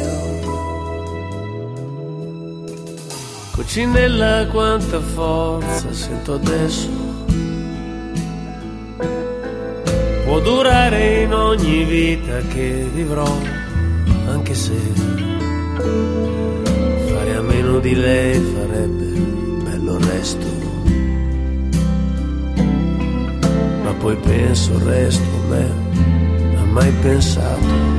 Coccinella, quanta forza sento adesso, può durare in ogni vita che vivrò, anche se fare a meno di lei farebbe bello il resto, ma poi penso il resto a me ha mai pensato.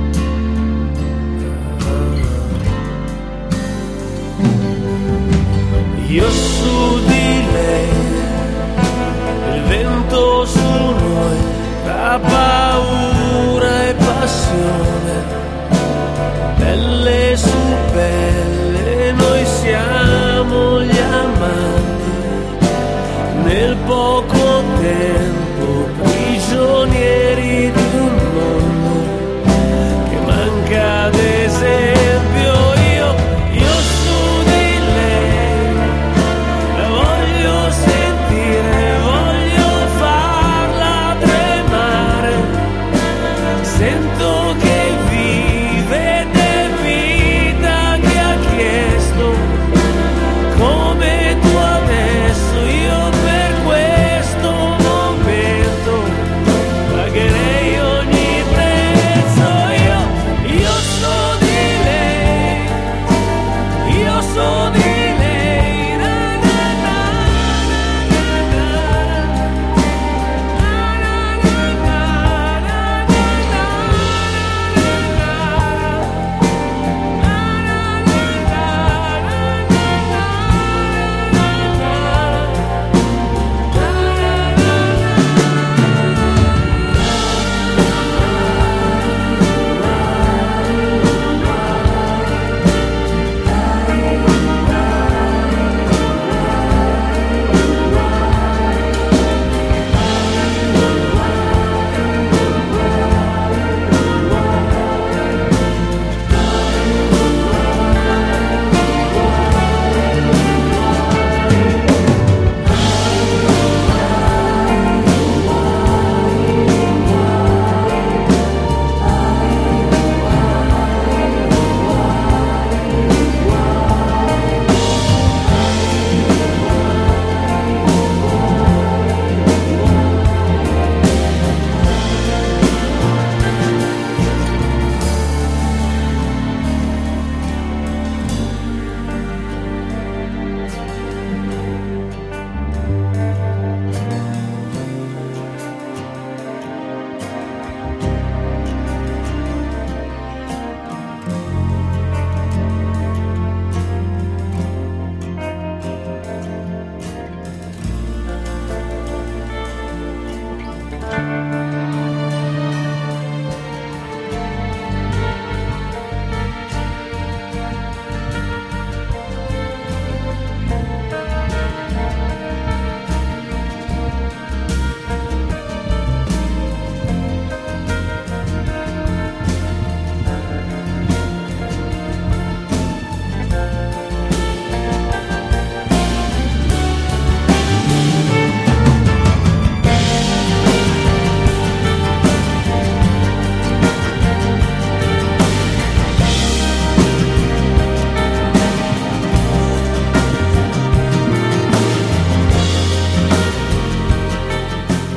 Io su di lei, il vento su noi, tra paura e passione, pelle su pelle, noi siamo gli amanti, nel poco tempo prigionieri di un mondo che manca d'esempio. Io, io su di lei la voglio sentire, voglio farla tremare, sento che vive ed è vita che ha chiesto come tu adesso. Io per questo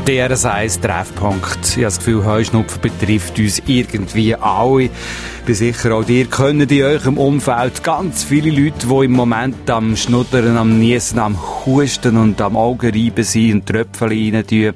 D R S eins Treffpunkt. Ich habe das Gefühl, Heuschnupfen betrifft uns irgendwie alle. Ich bin sicher, auch ihr kennt in eurem Umfeld ganz viele Leute, die im Moment am Schnuddern, am Niesen, am Husten und am Augenreiben sind und Tröpfchen rein tun.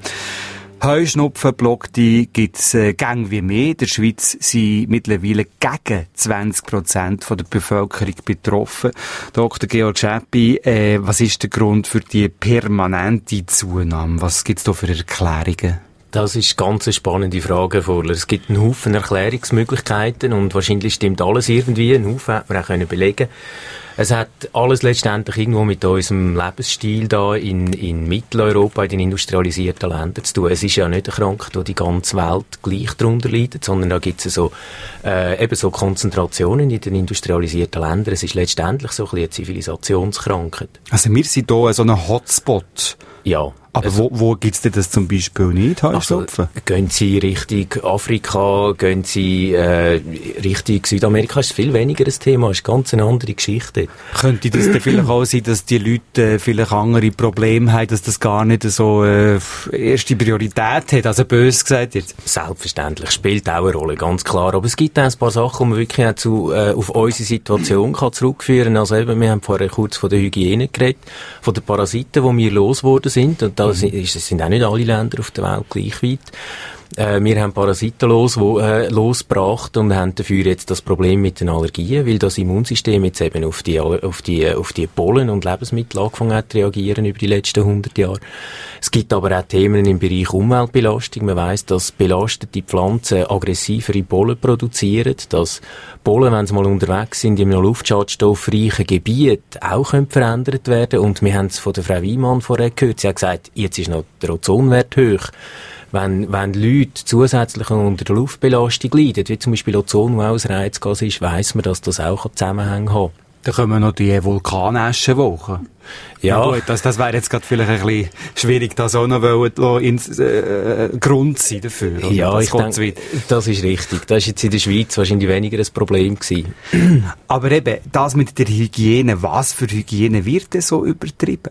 Heuschnupfenblockte gibt es äh, gang wie mehr. In der Schweiz sind mittlerweile gegen zwanzig Prozent von der Bevölkerung betroffen. Doktor Georg Schäppi, äh, was ist der Grund für die permanente Zunahme? Was gibt es da für Erklärungen? Das ist ganz eine spannende Frage, Voller. Es gibt einen Haufen Erklärungsmöglichkeiten und wahrscheinlich stimmt alles irgendwie. Einen Haufen hat man auch können belegen. Es hat alles letztendlich irgendwo mit unserem Lebensstil da in, in Mitteleuropa, in den industrialisierten Ländern zu tun. Es ist ja nicht eine Krankheit, wo die ganze Welt gleich darunter leidet, sondern da gibt es so, äh, eben so Konzentrationen in den industrialisierten Ländern. Es ist letztendlich so ein bisschen eine Zivilisationskrankheit. Also wir sind hier so ein Hotspot. Ja. Aber also, wo, wo gibt's denn das zum Beispiel nicht, Heuschnupfen? Also, gehen Sie Richtung Afrika, gehen Sie äh, Richtung Südamerika, ist viel weniger ein Thema, ist ganz eine andere Geschichte. Könnte das dann vielleicht auch sein, dass die Leute äh, vielleicht andere Probleme haben, dass das gar nicht so äh, erste Priorität hat, also böse gesagt jetzt? Selbstverständlich, spielt auch eine Rolle, ganz klar. Aber es gibt auch ein paar Sachen, die man wirklich auch zu, äh, auf unsere Situation kann zurückführen kann. Also eben, wir haben vorher kurz von der Hygiene geredet, von den Parasiten, die wir losgeworden sind. Und da sind auch nicht alle Länder auf der Welt gleich weit. Äh, wir haben Parasiten los, wo, äh, losgebracht und haben dafür jetzt das Problem mit den Allergien, weil das Immunsystem jetzt eben auf die, auf die, auf die Pollen und Lebensmittel angefangen hat zu reagieren über die letzten hundert Jahre. Es gibt aber auch Themen im Bereich Umweltbelastung. Man weiss, dass belastete Pflanzen aggressivere Pollen produzieren, dass Pollen, wenn sie mal unterwegs sind, in einem luftschadstoffreichen Gebiet auch können verändert werden. Und wir haben es von der Frau Wiemann vorher gehört. Sie hat gesagt, jetzt ist noch der Ozonwert hoch. Wenn, wenn Leute zusätzlich unter der Luftbelastung leiden, wie zum Beispiel Ozon, wo auch ein Reizgas ist, weiss man, dass das auch Zusammenhänge hat. Da kommen noch die Vulkaneschenwochen. Ja. Ja gut, das, das wäre jetzt gerade vielleicht ein bisschen schwierig, das auch noch ins äh, Grund sein dafür. Oder? Ja, das ich denke, das ist richtig. Das ist jetzt in der Schweiz wahrscheinlich weniger ein Problem gewesen. Aber eben, das mit der Hygiene, was für Hygiene wird denn so übertrieben?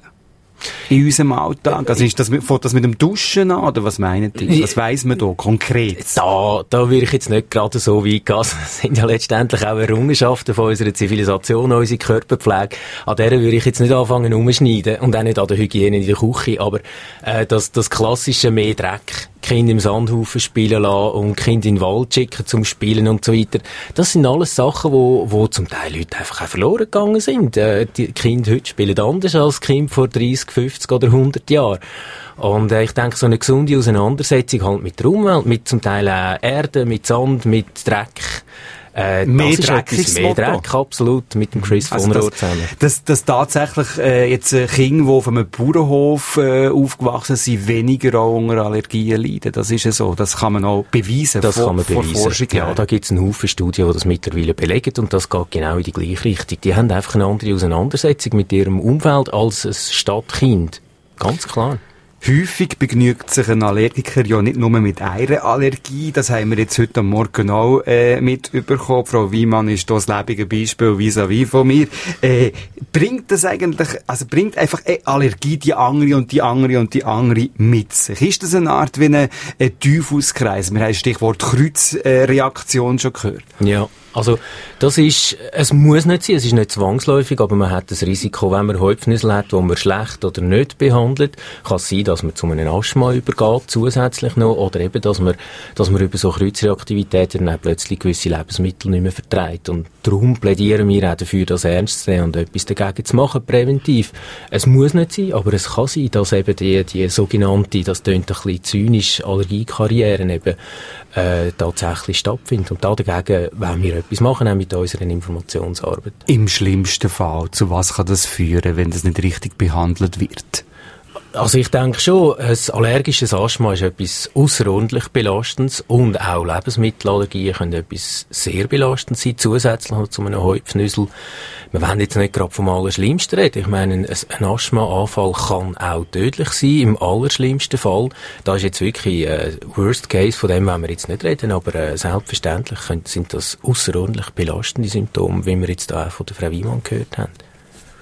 In unserem Alltag? Also ist das mit, fängt das mit dem Duschen an, oder was meinen die? Was weiss man da konkret? Da, da würde ich jetzt nicht gerade so weit gehen. Das sind ja letztendlich auch Errungenschaften von unserer Zivilisation, unsere Körperpflege. An der würde ich jetzt nicht anfangen umschneiden und auch nicht an der Hygiene in der Küche. Aber äh, das, das klassische mehr Dreck, Kind im Sandhaufen spielen lassen und Kind in den Wald schicken zum Spielen und so weiter. Das sind alles Sachen, wo, wo zum Teil Leute einfach auch verloren gegangen sind. Äh, die Kinder heute spielen anders als Kind vor dreissig, fünfzig oder hundert Jahren. Und äh, ich denke, so eine gesunde Auseinandersetzung halt mit der Umwelt, mit zum Teil auch Erde, mit Sand, mit Dreck. Äh, mehr das Dreck ist etwas mehr Dreck, absolut, mit dem Chris also von das, Rohr zusammen. Dass das tatsächlich äh, jetzt äh, Kinder, die auf einem Bauernhof äh, aufgewachsen sind, weniger auch unter Allergien leiden. Das ist ja so. Das kann man auch beweisen. Das vor, kann man beweisen. Forschung ja, her. da gibt es einen Haufen Studien, die das mittlerweile belegen und das geht genau in die gleiche Richtung. Die haben einfach eine andere Auseinandersetzung mit ihrem Umfeld als ein Stadtkind. Ganz klar. Häufig begnügt sich ein Allergiker ja nicht nur mit einer Allergie. Das haben wir jetzt heute am Morgen auch äh, mitbekommen. Frau Wiemann ist hier das lebende Beispiel vis-à-vis von mir. Äh, bringt das eigentlich, also bringt einfach eine Allergie die andere und die andere und die andere mit sich? Ist das eine Art wie ein, ein Teufelskreis? Wir haben das Stichwort Kreuzreaktion schon gehört. Ja. Also, das ist, es muss nicht sein, es ist nicht zwangsläufig, aber man hat das Risiko, wenn man Häuptnüssel hat, wo man schlecht oder nicht behandelt, kann es sein, dass man zu einem Asthma übergeht, zusätzlich noch, oder eben, dass man, dass man über so Kreuzreaktivitäten dann plötzlich gewisse Lebensmittel nicht mehr verträgt. Und darum plädieren wir auch dafür, das ernst zu nehmen und etwas dagegen zu machen, präventiv. Es muss nicht sein, aber es kann sein, dass eben die, die sogenannte, das tönt ein bisschen zynisch, Allergiekarrieren eben, äh, tatsächlich stattfindet. Und da dagegen wollen wir etwas machen, auch mit unserer Informationsarbeit. Im schlimmsten Fall, zu was kann das führen, wenn das nicht richtig behandelt wird? Also ich denke schon, ein allergisches Asthma ist etwas ausserordentlich Belastendes und auch Lebensmittelallergien können etwas sehr Belastendes sein, zusätzlich noch zu einem Häupfnüssel. Wir wollen jetzt nicht gerade vom Allerschlimmsten reden. Ich meine, ein, ein Asthma-Anfall kann auch tödlich sein, im allerschlimmsten Fall. Da ist jetzt wirklich äh, Worst Case, von dem wollen wir jetzt nicht reden, aber äh, selbstverständlich können, sind das ausserordentlich belastende Symptome, wie wir jetzt auch von der Frau Wiemann gehört haben.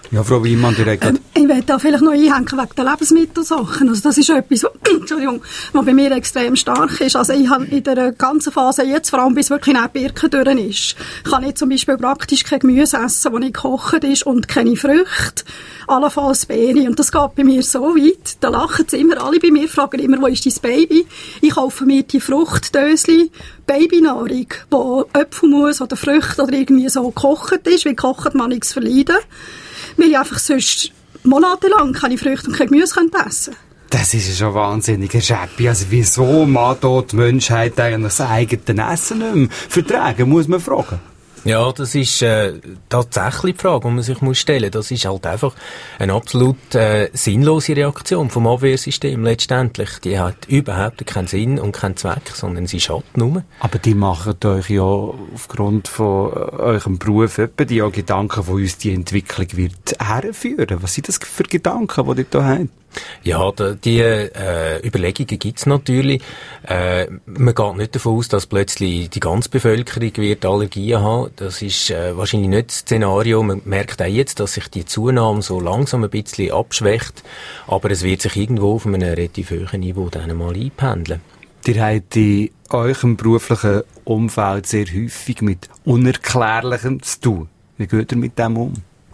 Ja, Frau Wiemann, direkt. Ähm, ich möchte da vielleicht noch einhängen wegen der Lebensmittelsachen. Also das ist etwas, Entschuldigung, was bei mir extrem stark ist. Also ich habe in der ganzen Phase jetzt, vor allem bis wirklich nach Birken durch ist, kann ich zum Beispiel praktisch kein Gemüse essen, das nicht gekocht ist und keine Früchte, allenfalls Beeren. Und das geht bei mir so weit, da lachen sie immer alle bei mir, fragen immer, wo ist dein Baby? Ich kaufe mir die Fruchtdösli, Babynahrung, wo Äpfelmus oder Früchte oder irgendwie so gekocht ist, wie gekocht man nichts verleiden. Weil ich einfach sonst monatelang keine Früchte und kein Gemüse essen kann. Das ist ja schon wahnsinnig, Herr Schäppi. Also wieso mag da die Menschheit eigentlich das eigene Essen nicht mehr vertragen, muss man fragen. Ja, das ist äh, tatsächlich die Frage, die man sich muss stellen muss. Das ist halt einfach eine absolut äh, sinnlose Reaktion vom Abwehrsystem letztendlich. Die hat überhaupt keinen Sinn und keinen Zweck, sondern sie schadet nur. Aber die machen euch ja aufgrund von eurem Beruf etwa die ja Gedanken, wo uns die Entwicklung wird herführen. Was sind das für Gedanken, die ihr da habt? Ja, die äh, Überlegungen gibt's natürlich. Äh, man geht nicht davon aus, dass plötzlich die ganze Bevölkerung wird Allergien haben. Das ist äh, wahrscheinlich nicht das Szenario. Man merkt auch jetzt, dass sich die Zunahme so langsam ein bisschen abschwächt. Aber es wird sich irgendwo auf einem relativ hohen Niveau dann einmal einpendeln. Ihr habt in eurem beruflichen Umfeld sehr häufig mit Unerklärlichem zu tun. Wie geht ihr mit dem um?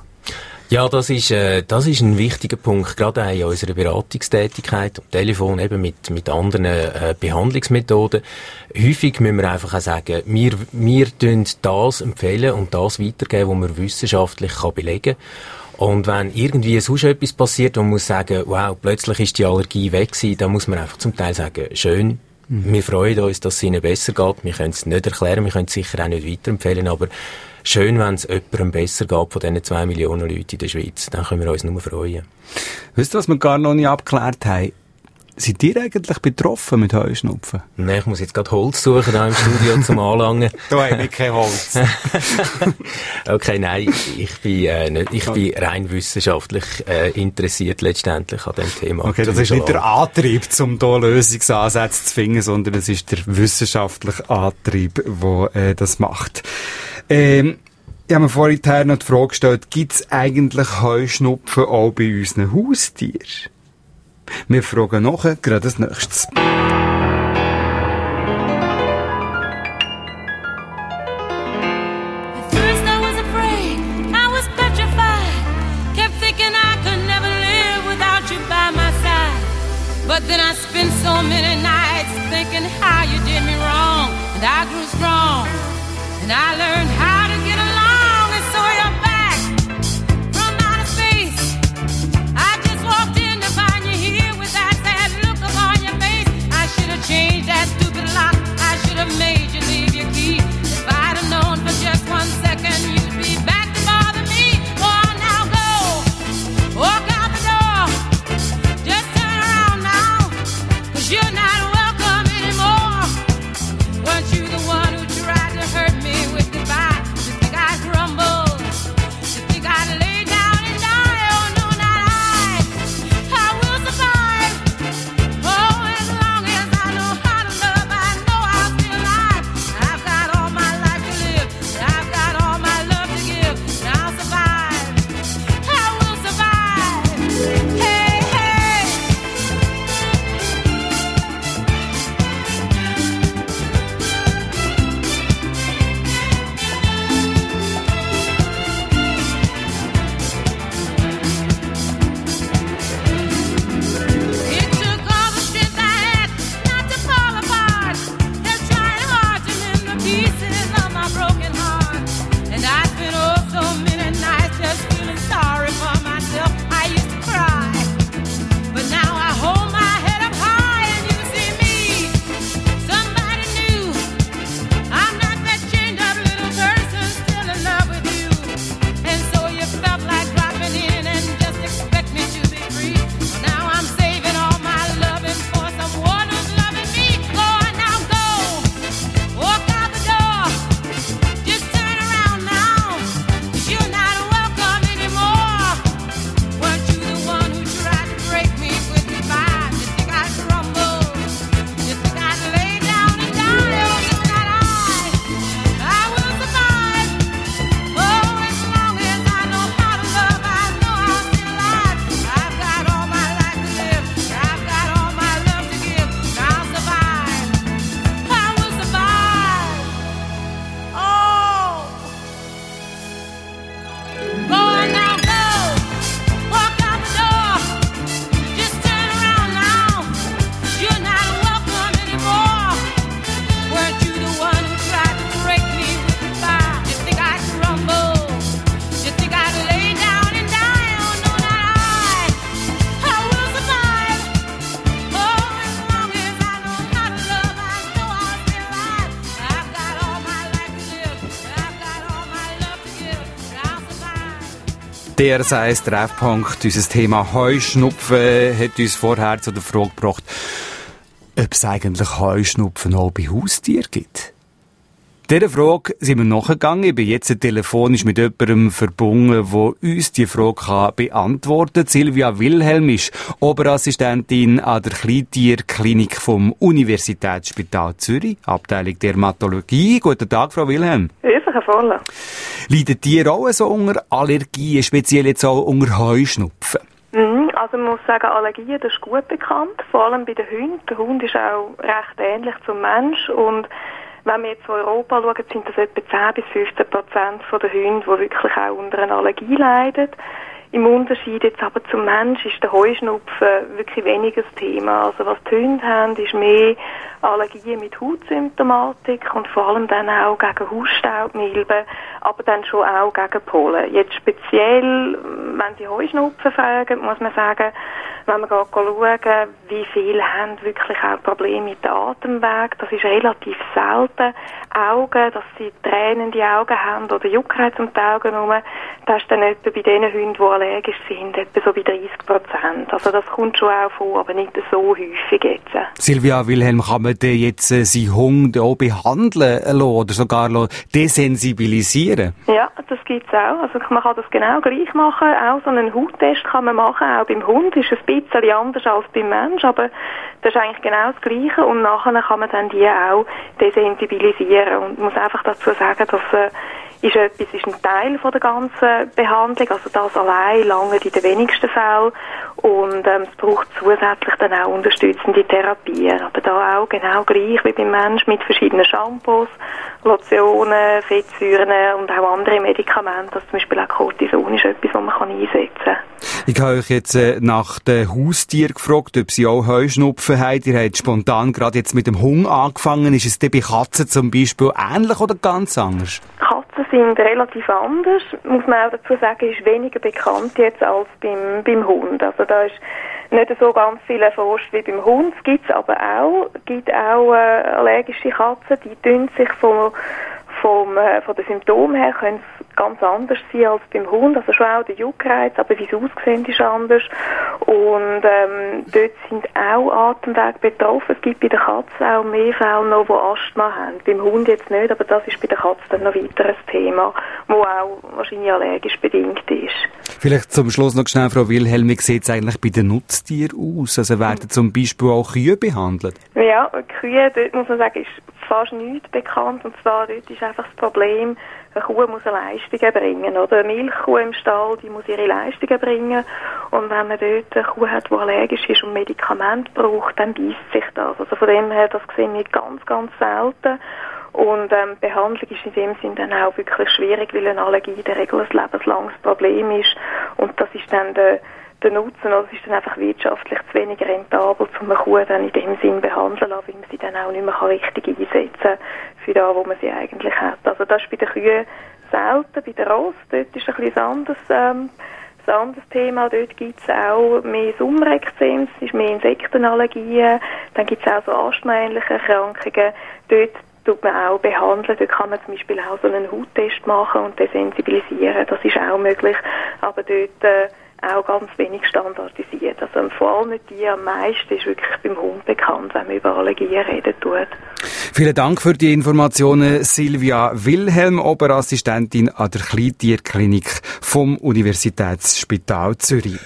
Ja, das ist, äh, das ist ein wichtiger Punkt, gerade auch in unserer Beratungstätigkeit am Telefon, eben mit, mit anderen äh, Behandlungsmethoden. Häufig müssen wir einfach auch sagen, wir, wir tun das empfehlen und das weitergeben, was man wissenschaftlich kann belegen kann. Und wenn irgendwie sonst etwas passiert und man muss sagen, wow, plötzlich ist die Allergie weg gewesen, dann muss man einfach zum Teil sagen, schön, mhm. wir freuen uns, dass es Ihnen besser geht. Wir können es nicht erklären, wir können es sicher auch nicht weiterempfehlen, aber schön, wenn es jemandem besser geht von diesen zwei Millionen Leuten in der Schweiz. Dann können wir uns nur freuen. Wisst ihr, was wir gar noch nicht abgeklärt haben? Seid ihr eigentlich betroffen mit Heuschnupfen? Nein, ich muss jetzt gerade Holz suchen da im Studio zum Anlangen. Da haben wir kein Holz. Okay, nein, ich bin, äh, nicht, ich bin rein wissenschaftlich äh, interessiert letztendlich an dem Thema. Okay, das ist nicht der Antrieb, um hier Lösungsansätze zu finden, sondern es ist der wissenschaftliche Antrieb, der äh, das macht. Ähm, ich habe mir vorhin noch die Frage gestellt, gibt es eigentlich Heuschnupfen auch bei unseren Haustieren? Wir fragen nachher gerade als nächstes. And I learned how to get along, and so you're back from outer space. I just walked in to find you here with that sad look upon your face. I should have changed that stupid lock. I should have made you leave your key. If I'd have known for just one second you'd be back to bother me. Oh, now go, walk out the door. Just turn around now, 'cause you're not welcome anymore. Weren't you the one who tried to hurt me with goodbye? Der sei Treffpunkt, unser Thema Heuschnupfen, hat uns vorher zu der Frage gebracht, ob es eigentlich Heuschnupfen auch bei Haustieren gibt. Dieser Frage sind wir nachgegangen. Ich bin jetzt telefonisch mit jemandem verbunden, der uns diese Frage beantworten kann. Silvia Wilhelm ist Oberassistentin an der Kleintierklinik vom Universitätsspital Zürich, Abteilung Dermatologie. Guten Tag, Frau Wilhelm. Grüß euch, voll. Leiden Tiere auch so unter Allergien, speziell jetzt auch unter Heuschnupfen? Also man muss sagen, Allergien, das ist gut bekannt, vor allem bei den Hunden. Der Hund ist auch recht ähnlich zum Mensch und wenn wir jetzt in Europa schauen, sind das etwa zehn bis fünfzehn Prozent der Hunde, die wirklich auch unter einer Allergie leiden. Im Unterschied jetzt aber zum Mensch ist der Heuschnupfen wirklich weniger das Thema. Also was die Hunde haben, ist mehr Allergien mit Hautsymptomatik und vor allem dann auch gegen Hausstaubmilben, aber dann schon auch gegen Pollen. Jetzt speziell, wenn Sie Heuschnupfen fragen, muss man sagen, wenn wir schauen, wie viele haben wirklich auch Probleme mit dem Atemweg, das ist relativ selten. Augen, dass sie tränende Augen haben oder Juckreiz um die Augen herum, das ist dann etwa bei den Hunden, die allergisch sind, etwa so bei dreißig Prozent. Also das kommt schon auch vor, aber nicht so häufig jetzt. Silvia Wilhelm, kann man denn jetzt äh, seinen Hund auch behandeln lassen oder sogar desensibilisieren? Ja, das gibt's auch. Also man kann das genau gleich machen. Auch so einen Hauttest kann man machen. Auch beim Hund ist es ein bisschen anders als beim Mensch, aber das ist eigentlich genau das Gleiche. Und nachher kann man dann die auch desensibilisieren. Und ich muss einfach dazu sagen, dass äh, ist etwas ist ein Teil von der ganzen Behandlung. Also das allein lange in den wenigsten Fällen. Und ähm, es braucht zusätzlich dann auch unterstützende Therapien. Aber da auch genau gleich wie beim Mensch mit verschiedenen Shampoos, Lotionen, Fettsäuren und auch andere Medikamente. Also zum Beispiel auch Cortison ist etwas, was man kann einsetzen kann. Ich habe euch jetzt äh, nach den Haustieren gefragt, ob sie auch Heuschnupfen haben. Ihr habt spontan gerade jetzt mit dem Hund angefangen. Ist es denn bei Katzen zum Beispiel ähnlich oder ganz anders? Katzen sind relativ anders. Muss man auch dazu sagen, ist weniger bekannt jetzt als beim, beim Hund. Also da ist nicht so ganz viel erforscht wie beim Hund. Es gibt es aber auch. Es gibt auch äh, allergische Katzen, die tun sich vom Vom, äh, von den Symptomen her können es ganz anders sein als beim Hund, also schon auch der Juckreiz, aber wie es aussieht, ist anders. Und ähm, dort sind auch Atemwege betroffen. Es gibt bei der Katze auch mehr Fälle noch, die Asthma haben. Beim Hund jetzt nicht, aber das ist bei der Katze dann noch weiter ein Thema, das auch wahrscheinlich allergisch bedingt ist. Vielleicht zum Schluss noch schnell, Frau Wilhelm, wie sieht es eigentlich bei den Nutztieren aus? Also werden zum Beispiel auch Kühe behandelt? Ja, Kühe, dort muss man sagen, ist fast nichts bekannt. Und zwar dort ist einfach das Problem, eine Kuh muss eine Leistung erbringen. Oder eine Milchkuh im Stall, die muss ihre Leistung erbringen. Und wenn man dort eine Kuh hat, die allergisch ist und Medikamente braucht, dann beißt sich das. Also von dem her, das sehen wir ganz, ganz selten. Und ähm, Behandlung ist in dem Sinn dann auch wirklich schwierig, weil eine Allergie in der Regel ein lebenslanges Problem ist. Und das ist dann der, der Nutzen, also es ist dann einfach wirtschaftlich zu wenig rentabel, um eine Kuh dann in dem Sinn behandeln zu lassen, weil man sie dann auch nicht mehr richtig einsetzen kann für das, wo man sie eigentlich hat. Also das ist bei den Kühen selten, bei den Ross, dort ist ein bisschen anderes, ähm, ein anderes Thema. Dort gibt es auch mehr Sommerekzems, es ist mehr Insektenallergien, dann gibt es auch so asthmaähnliche Erkrankungen. Dort tut man auch behandeln. Dort kann man zum Beispiel auch so einen Hauttest machen und desensibilisieren. Das ist auch möglich. Aber dort äh, auch ganz wenig standardisiert. Also vor allem die am meisten ist wirklich beim Hund bekannt, wenn man über Allergien reden tut. Vielen Dank für die Informationen, Silvia Wilhelm, Oberassistentin an der Kleintierklinik vom Universitätsspital Zürich.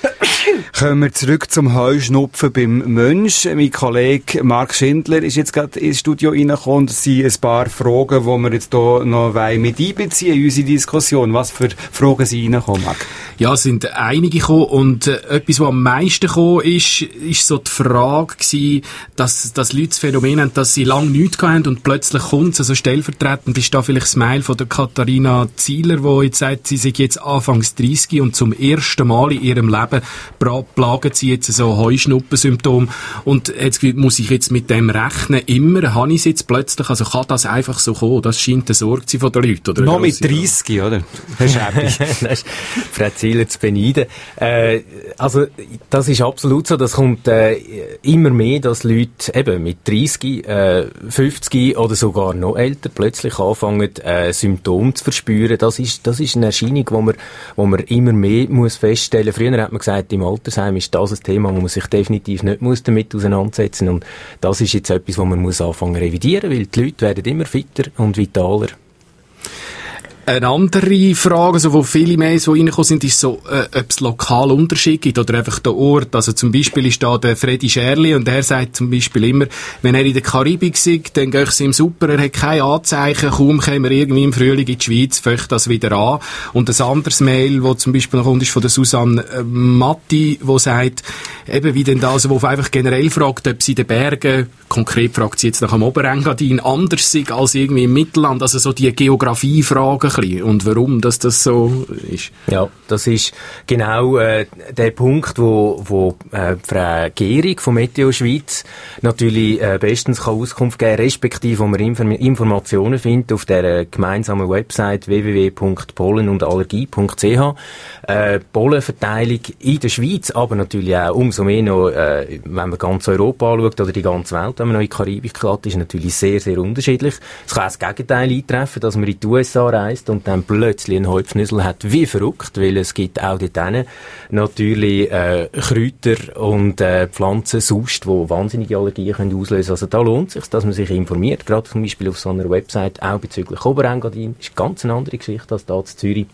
Kommen wir zurück zum Heuschnupfen beim Mensch. Mein Kollege Marc Schindler ist jetzt gerade ins Studio reingekommen und es sind ein paar Fragen, die wir jetzt hier noch mit einbeziehen in unsere Diskussion. Was für Fragen sind reingekommen, Marc? Ja, es sind einige gekommen und äh, etwas, was am meisten gekommen ist, ist so die Frage gewesen, dass, dass Leute das Phänomen haben, dass sie lange nichts hatten und plötzlich kommt es, also stellvertretend ist da vielleicht das Mail von der Katharina Zieler, die jetzt sagt, sie sei jetzt Anfangs dreissig und zum ersten Mal in ihrem Leben pro plagen sie jetzt so Heuschnuppensymptome und jetzt muss ich jetzt mit dem rechnen, immer, habe ich es jetzt plötzlich, also kann das einfach so kommen, das scheint eine Sorge zu sein von den Leuten, oder? Noch mit dreissig, oder? Das ist das ist Frau Zieler zu beneiden. Äh, also, das ist absolut so, das kommt äh, immer mehr, dass Leute eben mit dreissig, äh, fünfzig oder sogar noch älter plötzlich anfangen, äh, Symptome zu verspüren. Das ist, das ist eine Erscheinung, wo man, wo man immer mehr muss feststellen. Früher hat man gesagt, im Altersheim ist das ein Thema, wo man sich definitiv nicht muss damit auseinandersetzen muss. Und das ist jetzt etwas, wo man muss anfangen revidieren, weil die Leute werden immer fitter und vitaler. Eine andere Frage, also, wo viele mehr so reingekommen sind, ist so, äh, ob es lokal Unterschied gibt oder einfach der Ort. Also zum Beispiel ist da der Freddy Scherli und er sagt zum Beispiel immer, wenn er in der Karibik ist, dann geht es ihm super, er hat kein Anzeichen, kaum kommen wir irgendwie im Frühling in die Schweiz, fängt das wieder an. Und ein anderes Mail, wo zum Beispiel noch kommt, ist von der Susanne äh, Matti, wo sagt, eben wie denn da, also wo einfach generell fragt, ob sie in den Bergen, konkret fragt sie jetzt nach dem Oberengadin, anders sind als irgendwie im Mittelland, also so die Geografiefragen und warum dass das so ist. Ja, das ist genau äh, der Punkt, wo, wo äh, Frau Gehrig von Meteo Schweiz natürlich äh, bestens kann Auskunft geben, respektive wo man Inform- Informationen findet auf der gemeinsamen Website w w w punkt pollen und allergie punkt c h. Äh, Pollenverteilung in der Schweiz, aber natürlich auch umso mehr noch, äh, wenn man ganz Europa anschaut oder die ganze Welt, wenn man noch in die Karibik geht, ist natürlich sehr, sehr unterschiedlich. Es kann auch das Gegenteil eintreffen, dass man in die U S A reist und dann plötzlich einen Häupfnüssel hat, wie verrückt, weil es gibt auch dort natürlich äh, Kräuter und äh, Pflanzen sonst, die wahnsinnige Allergien können auslösen. Also da lohnt es sich, dass man sich informiert, gerade zum Beispiel auf so einer Website, auch bezüglich Oberengadin, ist ganz eine andere Geschichte als da in Zürich.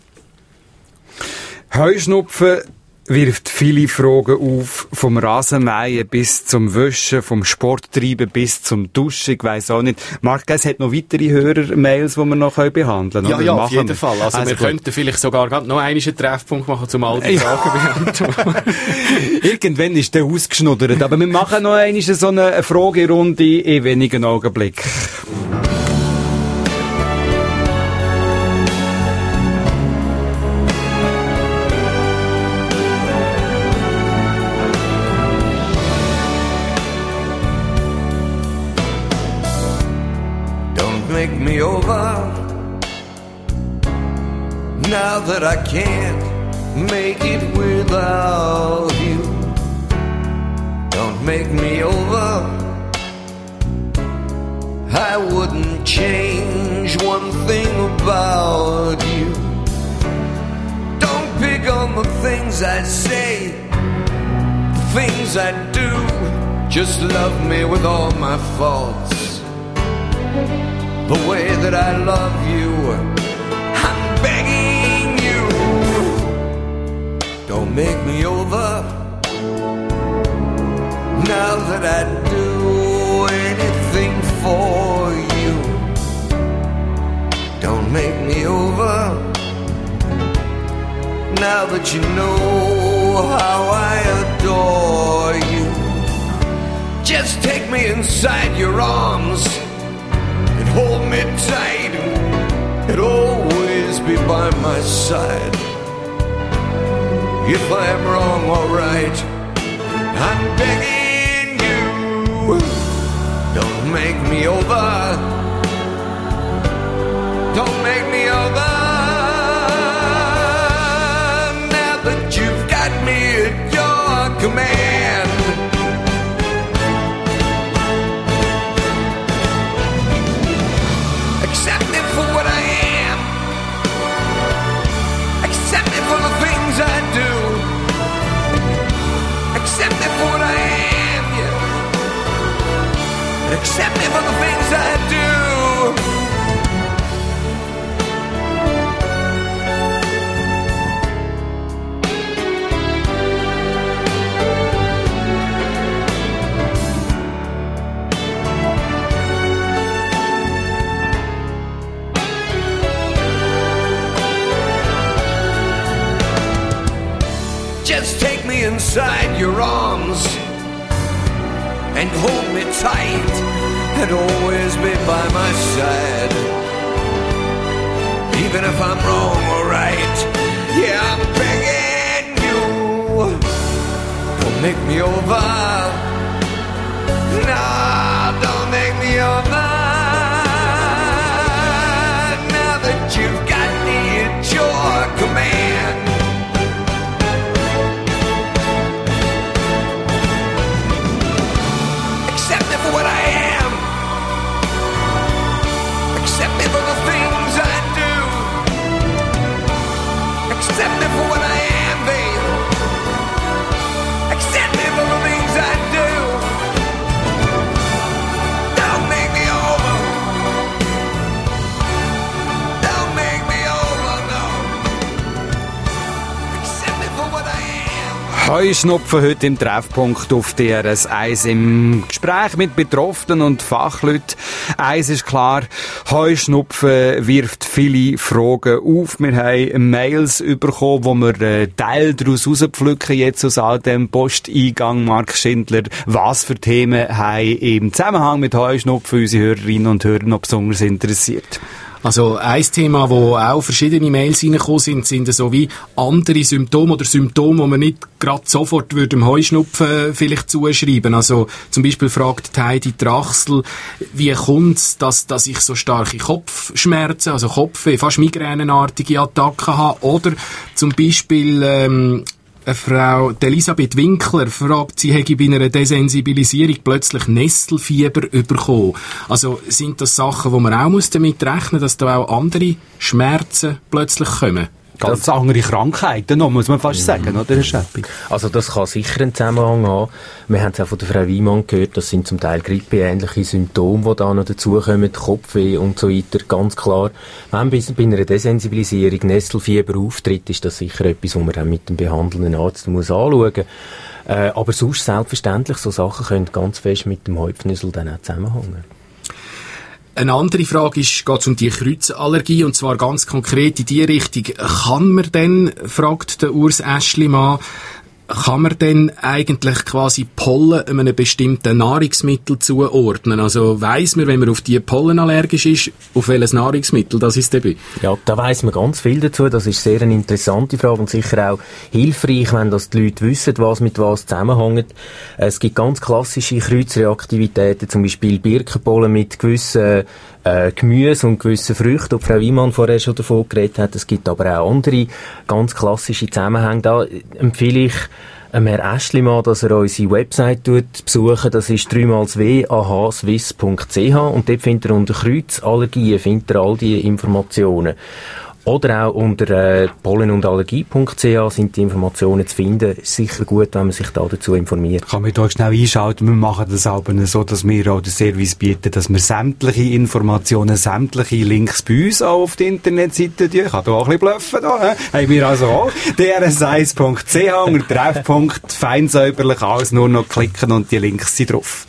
Heuschnupfen wirft viele Fragen auf, vom Rasenmähen bis zum Wischen, vom Sporttreiben bis zum Duschen, ich weiss auch nicht. Marc, es hat noch weitere Hörer-Mails, die wir noch behandeln können. Ja, oder? ja, Machen auf jeden wir. Fall. Also, Also wir gut. könnten vielleicht sogar noch einen einen Treffpunkt machen, um all die Fragen beantworten. Irgendwann ist der ausgeschnuddert, aber wir machen noch einmal so eine Fragerunde in wenigen Augenblicken. Make me over now that I can't make it without you. Don't make me over. I wouldn't change one thing about you. Don't pick on the things I say, the things I do. Just love me with all my faults, the way that I love you. I'm begging you, don't make me over now that I'd do anything for you. Don't make me over now that you know how I adore you. Just take me inside your arms and hold me tight, and always be by my side. If I'm wrong or right, I'm begging you, don't make me over. Don't make me over now that you've got me at your command. Accept me for what I am. Accept me for the things I do. Accept me for what I am, yeah. Accept me for the things I do. Just take me inside your arms and hold me tight and always be by my side. Even if I'm wrong or right, yeah, I'm begging you, make me over. No, don't make me over. Now that you've got me at your command. Accept me for what I am. Accept me for the things I do. Accept me for what I am, babe. Accept me for the things I do. Don't make me over. Don't make me over, no. Accept me for what I am. Heuschnupfen heute im Treffpunkt auf D R S eins im Gespräch mit Betroffenen und Fachleuten. Eins ist klar, Heuschnupfen wirft viele Fragen auf. Wir haben Mails bekommen, wo wir einen Teil daraus rauspflücken, jetzt aus all dem Posteingang. Mark Schindler, was für Themen haben im Zusammenhang mit Heuschnupfen unsere Hörerinnen und Hörer noch besonders interessiert? Also ein Thema, wo auch verschiedene Mails reingekommen sind, sind so wie andere Symptome oder Symptome, die man nicht gerade sofort würde dem Heuschnupfen vielleicht zuschreiben. Also zum Beispiel fragt Heidi Trachsel, wie kommt es, dass, dass ich so starke Kopfschmerzen, also Kopfweh, fast migränenartige Attacken habe? Oder zum Beispiel ähm, eine Frau Elisabeth Winkler fragt, sie hätte bei einer Desensibilisierung plötzlich Nesselfieber bekommen. Also sind das Sachen, wo man auch muss damit rechnen, dass da auch andere Schmerzen plötzlich kommen? Ganz andere Krankheiten noch, muss man fast sagen, oder, Herr Scheppi? Also das kann sicher einen Zusammenhang haben. Wir haben es auch von der Frau Wiemann gehört, das sind zum Teil grippeähnliche Symptome, die da noch dazukommen, Kopfweh und so weiter, ganz klar. Wenn bei einer Desensibilisierung Nesselfieber auftritt, ist das sicher etwas, was man dann mit dem behandelnden Arzt muss anschauen muss. Äh, aber sonst selbstverständlich, so Sachen können ganz fest mit dem Häupfnüssel dann auch zusammenhängen. Eine andere Frage ist, geht es um die Kreuzallergie, und zwar ganz konkret in die Richtung. Kann man denn, fragt der Urs Aeschlimann, kann man denn eigentlich quasi Pollen einem bestimmten Nahrungsmittel zuordnen? Also weiss man, wenn man auf die Pollen allergisch ist, auf welches Nahrungsmittel das ist dabei? Ja, da weiss man ganz viel dazu. Das ist sehr eine interessante Frage und sicher auch hilfreich, wenn das die Leute wissen, was mit was zusammenhängt. Es gibt ganz klassische Kreuzreaktivitäten, zum Beispiel Birkenpollen mit gewissen äh, Gemüse und gewissen Früchten, die Frau Wiemann vorher schon davon geredet hat. Es gibt aber auch andere ganz klassische Zusammenhänge. Da empfehle ich ähm, Herr Aeschlimann, dass er unsere Website besuchen. Das ist dreimal w a h swiss punkt c h und dort findet er unter Kreuzallergien findet er all diese Informationen. Oder auch unter äh, pollen und allergie punkt c h sind die Informationen zu finden. Ist sicher gut, wenn man sich da dazu informiert. Kann man da schnell einschalten. Wir machen das aber so, dass wir auch den Service bieten, dass wir sämtliche Informationen, sämtliche Links bei uns auch auf die Internetseite tun. Ich kann da auch ein bisschen bluffen. Da, he? Haben wir also auch. d r s eins punkt c h unter Treffpunkt, fein säuberlich alles nur noch klicken und die Links sind drauf.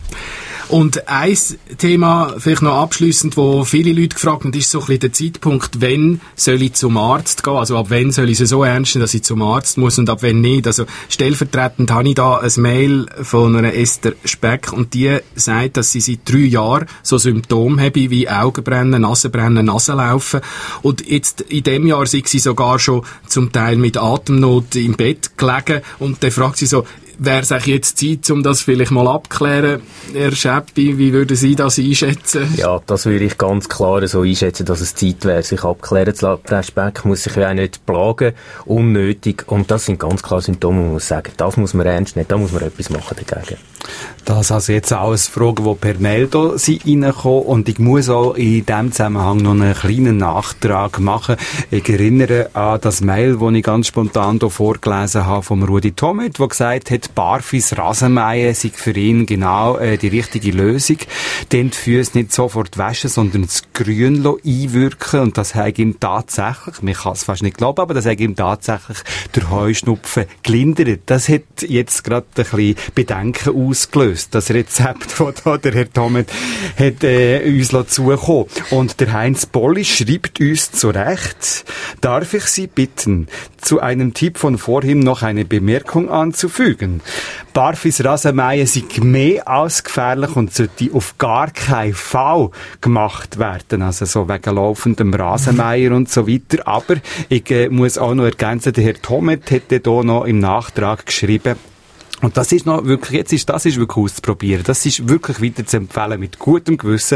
Und ein Thema, vielleicht noch abschliessend, wo viele Leute gefragt haben, ist so ein bisschen der Zeitpunkt, wann soll ich zum Arzt gehen? Also ab wann soll ich es so ernst nehmen, dass ich zum Arzt muss und ab wann nicht? Also stellvertretend habe ich da ein Mail von einer Esther Speck und die sagt, dass sie seit drei Jahren so Symptome habe wie Augenbrennen, Nasenbrennen, Nasenlaufen. Und jetzt in dem Jahr sei sie sogar schon zum Teil mit Atemnot im Bett gelegen und dann fragt sie so, wäre es eigentlich jetzt Zeit, um das vielleicht mal abzuklären? Herr Scheppi, wie würden Sie das einschätzen? Ja, das würde ich ganz klar so einschätzen, dass es Zeit wäre, sich abklären zu lassen. Frau Speck muss sich ja auch nicht plagen, unnötig. Und das sind ganz klar Symptome, man muss sagen, das muss man ernst nehmen, da muss man etwas machen dagegen. Das also jetzt alles Fragen, die per Mail da sind reingekommen. Und ich muss auch in diesem Zusammenhang noch einen kleinen Nachtrag machen. Ich erinnere an das Mail, das ich ganz spontan hier vorgelesen habe vom Rudi Thomet, der gesagt hat, Barfis Rasenmähen sei für ihn genau äh, die richtige Lösung. Denn die Füße nicht sofort waschen, sondern das Grün einwirken. Und das hat ihm tatsächlich, man kann es fast nicht glauben, aber das hat ihm tatsächlich der Heuschnupfen gelindert. Das hat jetzt gerade ein bisschen Bedenken ausgelöst. Das Rezept, das da der Herr Thomet hat äh, uns zukommen. Und der Heinz Bolli schreibt uns zurecht, darf ich Sie bitten, zu einem Tipp von vorhin noch eine Bemerkung anzufügen. Barfis Rasenmähen sind mehr als gefährlich und sollte auf gar keinen Fall gemacht werden. Also so wegen laufendem Rasenmäher und so weiter. Aber ich äh, muss auch noch ergänzen, der Herr Thomet hätte hier noch im Nachtrag geschrieben, Und das ist noch wirklich, jetzt ist, das ist wirklich auszuprobieren. Das ist wirklich weiter zu empfehlen mit gutem Gewissen.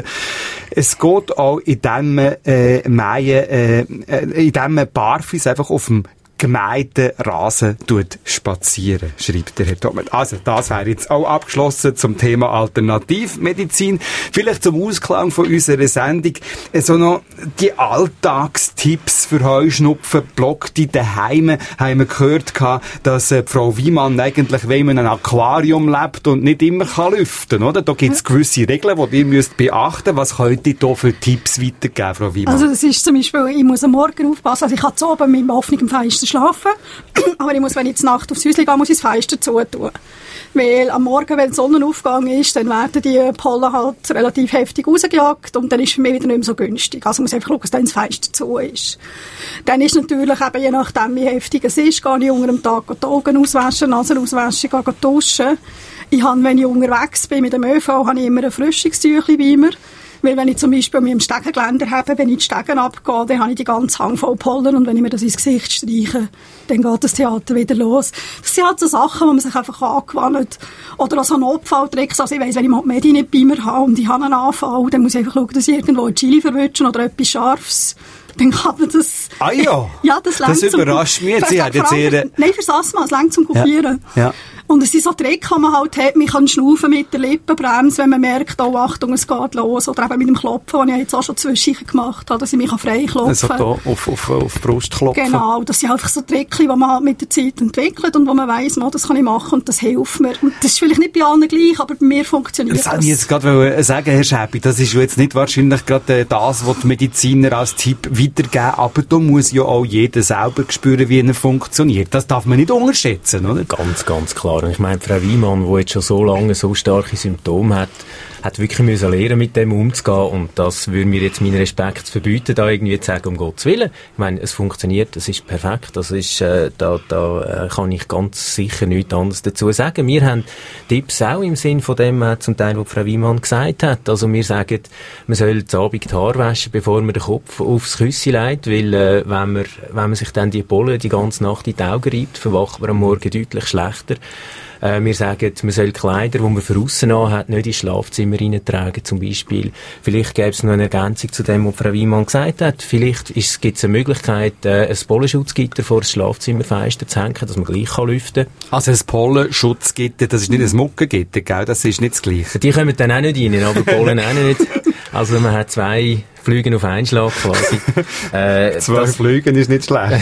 Es geht auch, indem man, äh, Mähen, äh, indem man barfuß einfach auf dem gemähten Rasen tut spazieren, schreibt der Herr Thomas. Also, das wäre jetzt auch abgeschlossen zum Thema Alternativmedizin. Vielleicht zum Ausklang von unserer Sendung, so noch die Alltagstipps für Heuschnupfen, Blockte daheim, haben wir gehört, dass äh, Frau Wiemann eigentlich, wenn man in einem Aquarium lebt und nicht immer kann lüften, oder? Da gibt es gewisse Regeln, die ihr müsst beachten. Was könnt ihr da für Tipps weitergeben, Frau Wiemann? Also, das ist zum Beispiel, ich muss am Morgen aufpassen, also ich kann zu oben mit dem offenen Fenster schlafen, aber ich muss, wenn ich zur Nacht aufs Häuschen gehe, muss ich das Fenster zutun. Weil am Morgen, wenn der Sonnenaufgang ist, dann werden die Pollen halt relativ heftig rausgejagt und dann ist es für mich wieder nicht mehr so günstig. Also ich muss einfach schauen, dass dann das Fenster zu ist. Dann ist natürlich eben, je nachdem, wie heftig es ist, gehe ich unter dem Tag die Augen auswaschen, Nase auswaschen, gehe duschen. Ich habe, wenn ich unterwegs bin mit dem ÖV, habe ich immer ein Frischungstüchlein bei mir. Weil wenn ich zum Beispiel mit dem Stegengeländer habe, wenn ich die Stegen abgehe, dann habe ich die ganze Hang voll Pollen und wenn ich mir das ins Gesicht streiche, dann geht das Theater wieder los. Das sind halt so Sachen, die man sich einfach angewöhnt. Oder auch so Notfalltricks. Also ich weiss, wenn ich mal die Medi nicht bei mir habe und ich habe einen Anfall, dann muss ich einfach schauen, dass ich irgendwo Chili verwutschen oder etwas Scharfes. Dann kann man das... Ah ja? Ja, das Das überrascht mich jetzt. Sie hat jetzt eher... Nein, fürs Asthma, es reicht zum Kopieren. Ja. Ja. Und es sind so Tricks, die man halt hat. Man kann schnaufen mit der Lippenbremse, wenn man merkt, oh, Achtung, es geht los. Oder eben mit dem Klopfen, das ich jetzt auch schon zwischendurch gemacht habe, dass ich mich frei klopfen also kann. Also da auf, auf, auf die Brust klopfen. Genau, das sind einfach so Tricks, die man halt mit der Zeit entwickelt und wo man weiss, das kann ich machen und das hilft mir. Und das ist vielleicht nicht bei allen gleich, aber bei mir funktioniert das. Das wollte ich jetzt gerade sagen, Herr Schäppi, das ist jetzt nicht wahrscheinlich gerade das, was die Mediziner als Tipp weitergeben, aber da muss ja auch jeder selber spüren, wie er funktioniert. Das darf man nicht unterschätzen, oder? Ganz, ganz klar. Und ich meine, Frau Wiemann, die jetzt schon so lange so starke Symptome hat, hat wirklich müssen lernen, mit dem umzugehen. Und das würde mir jetzt meinen Respekt verbieten, da irgendwie zu sagen, um Gottes Willen. Ich meine, es funktioniert, es ist perfekt. Das ist, äh, da, da äh, kann ich ganz sicher nichts anderes dazu sagen. Wir haben Tipps auch im Sinn von dem, äh, zum Teil, was Frau Wiemann gesagt hat. Also wir sagen, man soll zu Abend die Haare waschen, bevor man den Kopf aufs Küssi legt, weil äh, wenn, man, wenn man sich dann die Pollen die ganze Nacht in die Augen reibt, verwacht man am Morgen deutlich schlechter. Äh, wir sagen, man soll Kleider, die man von aussen an hat, nicht ins Schlafzimmer reintragen, zum Beispiel. Vielleicht gäbe es noch eine Ergänzung zu dem, was Frau Wiemann gesagt hat. Vielleicht gibt es eine Möglichkeit, äh, ein Pollenschutzgitter vor das Schlafzimmerfenster zu hängen, dass man gleich kann lüften kann. Also ein Pollenschutzgitter, das ist nicht ein Muckengitter, gell? Das ist nicht das Gleiche. Die kommen dann auch nicht rein, aber Pollen auch nicht. Also man hat zwei Flügen auf einen Schlag quasi. Äh, Zwei das, Flügen ist nicht schlecht.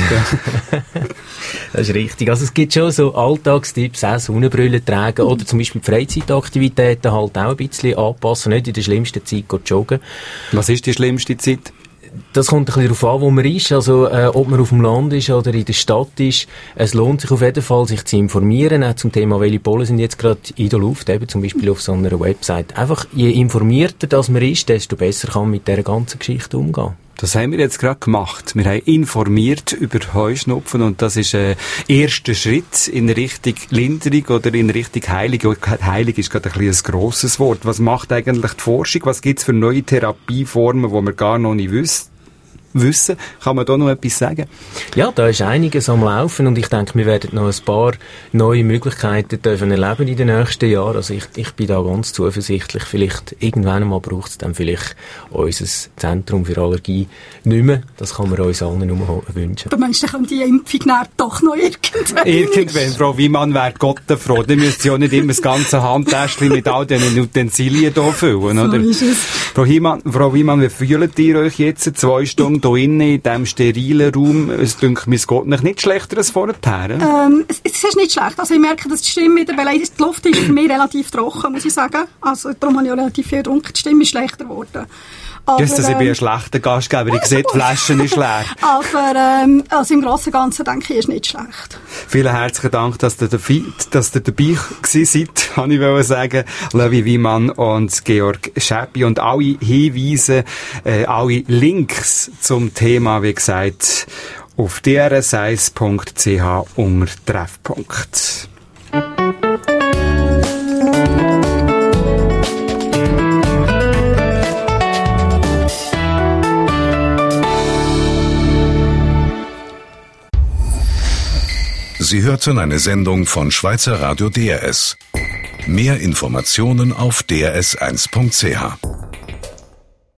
Das ist richtig. Also es gibt schon so Alltagstipps, auch Sonnenbrille tragen oder zum Beispiel die Freizeitaktivitäten halt auch ein bisschen anpassen, nicht in der schlimmsten Zeit joggen. Was ist die schlimmste Zeit? Das kommt ein bisschen darauf an, wo man ist, also äh, ob man auf dem Land ist oder in der Stadt ist. Es lohnt sich auf jeden Fall, sich zu informieren, auch zum Thema, welche Pollen sind jetzt gerade in der Luft, eben zum Beispiel auf so einer Website. Einfach, je informierter das man ist, desto besser kann man mit dieser ganzen Geschichte umgehen. Das haben wir jetzt gerade gemacht. Wir haben informiert über Heuschnupfen und das ist ein erster Schritt in Richtung Linderung oder in Richtung Heilung. Heilung ist gerade ein bisschen ein grosses Wort. Was macht eigentlich die Forschung? Was gibt es für neue Therapieformen, die wir gar noch nicht wissen? wissen. Kann man da noch etwas sagen? Ja, da ist einiges am Laufen und ich denke, wir werden noch ein paar neue Möglichkeiten dürfen erleben in den nächsten Jahren. Also ich, ich bin da ganz zuversichtlich. Vielleicht irgendwann einmal braucht es dann vielleicht unser Zentrum für Allergie nicht mehr. Das kann man uns allen nur wünschen. Du meinst, dann kommt die Impfung doch noch irgendwann? Irgendwann, Frau Wiemann, wäre Gott froh. Dann müsst ihr ja nicht immer das ganze Handtäschchen mit all diesen Utensilien hier füllen, oder? So ist es. Frau Wiemann, Frau Wiemann, wie fühlt ihr euch jetzt zwei Stunden hier innen in diesem sterilen Raum? Es dünkt mir, es geht nicht schlechter als vorher. Ähm, es, es ist nicht schlecht. Also ich merke, dass die Stimme wieder, weil die Luft ist für mich relativ trocken, muss ich sagen. Also darum habe ich auch relativ viel getrunken. Die Stimme ist schlechter geworden. Aber, Just, dass ich ähm, bin ein schlechter Gastgeber. Ich sehe, die Flaschen ist leer. Aber ähm, also im Großen und Ganzen denke ich, ist nicht schlecht. Vielen herzlichen Dank, dass ihr, dabei, dass ihr dabei gewesen seid, kann ich wollen sagen. Levi Wiemann und Georg Schäppi. Und alle Hinweise, äh, alle Links zum Thema, wie gesagt, auf d r s eins punkt c h unter Treffpunkt. Sie hörten eine Sendung von Schweizer Radio D R S. Mehr Informationen auf d r s eins punkt c h.